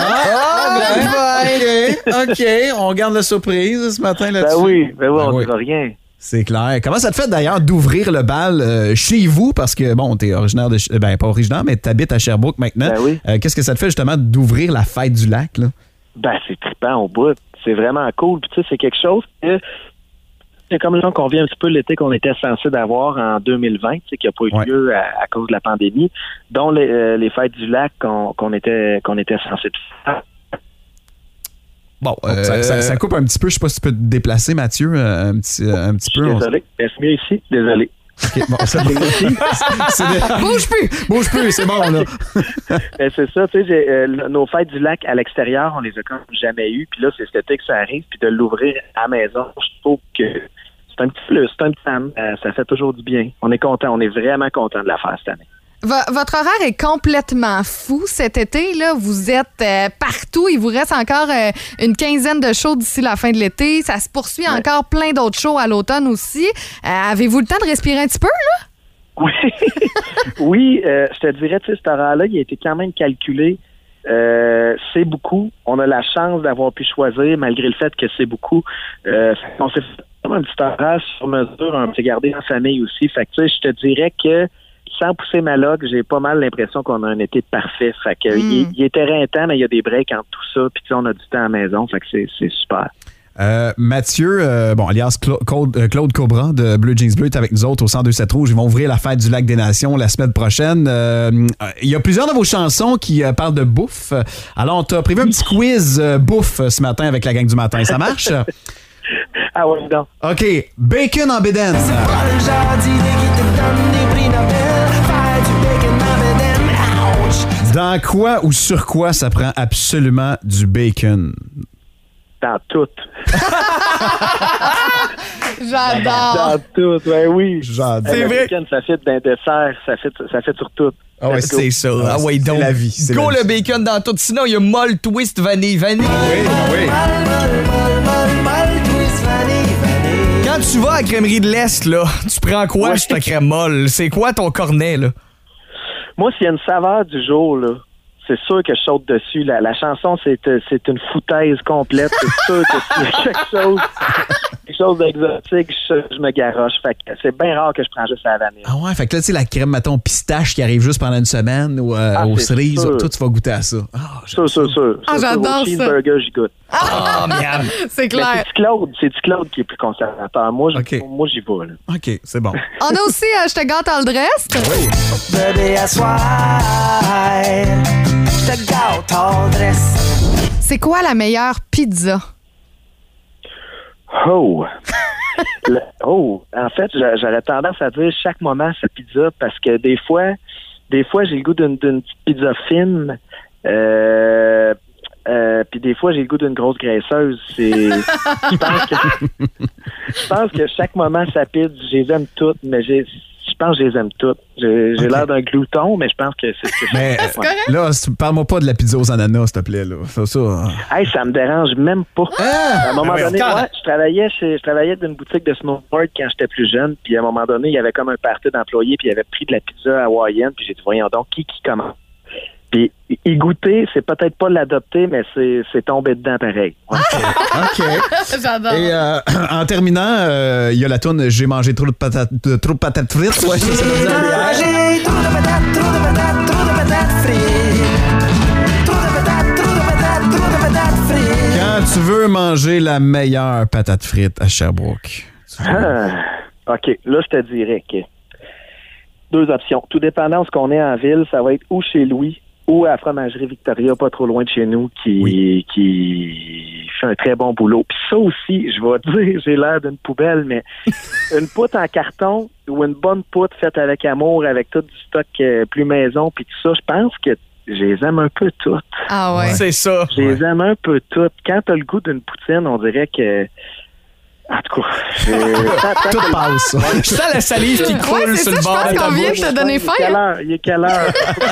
[SPEAKER 3] OK. On garde la surprise ce matin là-dessus.
[SPEAKER 19] On dira rien.
[SPEAKER 3] C'est clair. Comment ça te fait d'ailleurs d'ouvrir le bal chez vous? Parce que, bon, t'es originaire de... pas originaire, mais t'habites à Sherbrooke maintenant. Qu'est-ce que ça te fait justement d'ouvrir la fête du lac, là?
[SPEAKER 19] C'est trippant au bout. C'est vraiment cool. Puis tu sais, c'est quelque chose que... C'est comme le temps qu'on vient un petit peu l'été qu'on était censé d'avoir en 2020, qui n'a pas eu lieu à cause de la pandémie, dont les fêtes du lac qu'on était censé faire.
[SPEAKER 3] Bon, ça coupe un petit peu. Je sais pas si tu peux te déplacer, Mathieu, un petit peu.
[SPEAKER 19] Désolé. Est-ce mieux ici? Désolé.
[SPEAKER 3] OK, bon, c'est bon. Bouge plus, c'est bon, là.
[SPEAKER 19] C'est ça, tu sais, nos fêtes du lac à l'extérieur, on les a comme jamais eues. Puis là, c'est cet été que ça arrive. Puis de l'ouvrir à la maison, je trouve que c'est un petit plus, c'est un petit fan. Ça fait toujours du bien. On est content, on est vraiment content de la faire cette année.
[SPEAKER 5] Votre horaire est complètement fou cet été. Là. Vous êtes partout. Il vous reste encore une quinzaine de shows d'ici la fin de l'été. Ça se poursuit encore plein d'autres shows à l'automne aussi. Avez-vous le temps de respirer un petit peu, là?
[SPEAKER 19] Oui, je te dirais, tu sais, cet horaire-là, il a été quand même calculé. C'est beaucoup. On a la chance d'avoir pu choisir, malgré le fait que c'est beaucoup. On s'est fait un petit horaire sur mesure. On s'est gardé en famille aussi. Fait que, tu sais, je te dirais que sans pousser ma log, j'ai pas mal l'impression qu'on a un été parfait. Fait que il était éreintant, mais il y a des breaks entre tout ça. Puis on a du temps à la maison. Fait que c'est super.
[SPEAKER 3] Mathieu, alias Claude Cobra de Bleu Jeans Bleu est avec nous autres au 102.7 Rouge. Ils vont ouvrir la fête du lac des Nations la semaine prochaine. Il y a plusieurs de vos chansons qui parlent de bouffe. Alors, on t'a prévu un petit quiz bouffe ce matin avec la gang du matin. Ça marche?
[SPEAKER 19] Ah ouais, non.
[SPEAKER 3] OK. Bacon en bédaine. Dans quoi ou sur quoi ça prend absolument du bacon?
[SPEAKER 19] Dans tout.
[SPEAKER 5] J'adore.
[SPEAKER 19] Dans tout, oui.
[SPEAKER 3] J'adore.
[SPEAKER 19] Le bacon, ça fit d'un dessert, ça fit sur tout.
[SPEAKER 4] Ah ouais, c'est ça. Ah ouais, donc.
[SPEAKER 3] C'est la vie.
[SPEAKER 4] Go le bacon dans tout. Sinon, il y a molle, twist, vanille.
[SPEAKER 3] Oui.
[SPEAKER 4] Quand tu vas à la crèmerie de l'Est, là, tu prends quoi sur ta crème molle? C'est quoi ton cornet, là?
[SPEAKER 19] Moi, s'il y a une saveur du jour, là, c'est sûr que je saute dessus. La chanson, c'est une foutaise complète. C'est sûr que s'il y a quelque chose d'exotique, je me garoche. Fait que c'est bien rare que je prends juste la vanille.
[SPEAKER 3] Ah ouais, fait que là, tu sais, la crème, mettons, pistache qui arrive juste pendant une semaine ou aux cerises, toi, tu vas goûter à ça.
[SPEAKER 19] Sûr.
[SPEAKER 5] J'adore ça.
[SPEAKER 19] Cheeseburger, j'y goûte.
[SPEAKER 5] miam. C'est clair.
[SPEAKER 19] C'est Claude qui est plus conservateur. Moi, j'y vais, là.
[SPEAKER 3] OK, c'est bon.
[SPEAKER 5] On a aussi Je te gâte en le reste.
[SPEAKER 3] Oui.
[SPEAKER 5] C'est quoi la meilleure pizza?
[SPEAKER 19] En fait, j'aurais tendance à dire chaque moment sa pizza parce que des fois j'ai le goût d'une petite pizza fine. Puis des fois, j'ai le goût d'une grosse graisseuse. Je pense que chaque moment sa pizza, je les aime toutes, mais je pense que je les aime toutes. J'ai l'air d'un glouton, mais je pense que c'est
[SPEAKER 3] mais là, parle-moi pas de la pizza aux ananas, s'il te plaît. Là.
[SPEAKER 19] Ça me dérange même pas. À un moment donné, je travaillais dans une boutique de snowboard quand j'étais plus jeune, puis à un moment donné, il y avait comme un party d'employés, puis il avait pris de la pizza hawaïenne, puis j'ai dit, voyons donc, qui commence? Puis y goûter, c'est peut-être pas l'adopter, mais c'est tomber dedans pareil.
[SPEAKER 3] OK.
[SPEAKER 5] J'adore.
[SPEAKER 3] Et en terminant, il y a la toune J'ai mangé trop de patates frites. Ouais, ça veut dire
[SPEAKER 20] Mangé trop de patates frites.
[SPEAKER 3] Quand tu veux manger la meilleure patate frite à Sherbrooke.
[SPEAKER 19] OK, là, je te dirais que deux options. Tout dépendant de ce qu'on est en ville, ça va être ou chez Louis ou à la fromagerie Victoria, pas trop loin de chez nous, qui fait un très bon boulot. Puis ça aussi, je vais te dire, j'ai l'air d'une poubelle, mais une poutre en carton ou une bonne poutre faite avec amour, avec tout du stock plus maison, puis tout ça, je pense que je les aime un peu toutes.
[SPEAKER 5] Ah ouais?
[SPEAKER 4] C'est ça.
[SPEAKER 19] Je les aime un peu toutes. Quand t'as le goût d'une poutine, on dirait que En tout cas,
[SPEAKER 3] tout passe. Je sens la salive qui coule sur le bord de ta bouche.
[SPEAKER 5] Vient de te donner faim.
[SPEAKER 19] Il est quelle heure?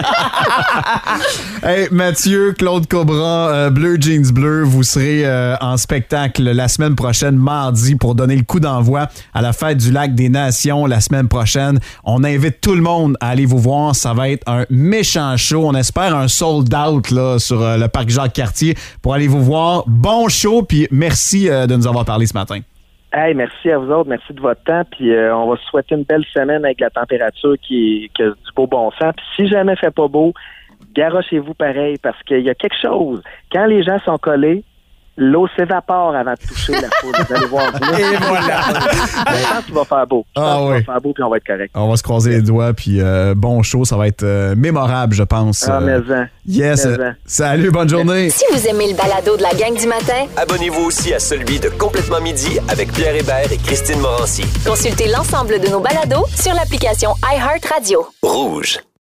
[SPEAKER 3] Hey, Mathieu, Claude Cobra, Bleu Jeans Bleu, vous serez en spectacle la semaine prochaine, mardi, pour donner le coup d'envoi à la fête du Lac des Nations la semaine prochaine. On invite tout le monde à aller vous voir. Ça va être un méchant show. On espère un sold out là, sur le parc Jacques-Cartier pour aller vous voir. Bon show, puis merci de nous avoir parlé ce matin.
[SPEAKER 19] Hey, merci à vous autres, merci de votre temps, puis on va se souhaiter une belle semaine avec la température qui a du beau bon sens. Puis si jamais il fait pas beau, garochez-vous pareil, parce qu'il y a quelque chose. Quand les gens sont collés, l'eau s'évapore avant de toucher la foule. Vous allez voir.
[SPEAKER 3] Et voilà.
[SPEAKER 19] Je pense qu'il va faire beau.
[SPEAKER 3] Oui.
[SPEAKER 19] Va faire beau, puis on va être correct.
[SPEAKER 3] On va se croiser les doigts, puis bon show, ça va être mémorable, je pense.
[SPEAKER 19] Mais-en.
[SPEAKER 3] Yes.
[SPEAKER 19] Mais-en.
[SPEAKER 3] Salut, bonne journée.
[SPEAKER 2] Si vous aimez le balado de la gang du matin,
[SPEAKER 1] abonnez-vous aussi à celui de Complètement Midi avec Pierre Hébert et Christine Morancy.
[SPEAKER 2] consultez l'ensemble de nos balados sur l'application iHeartRadio.
[SPEAKER 1] Rouge.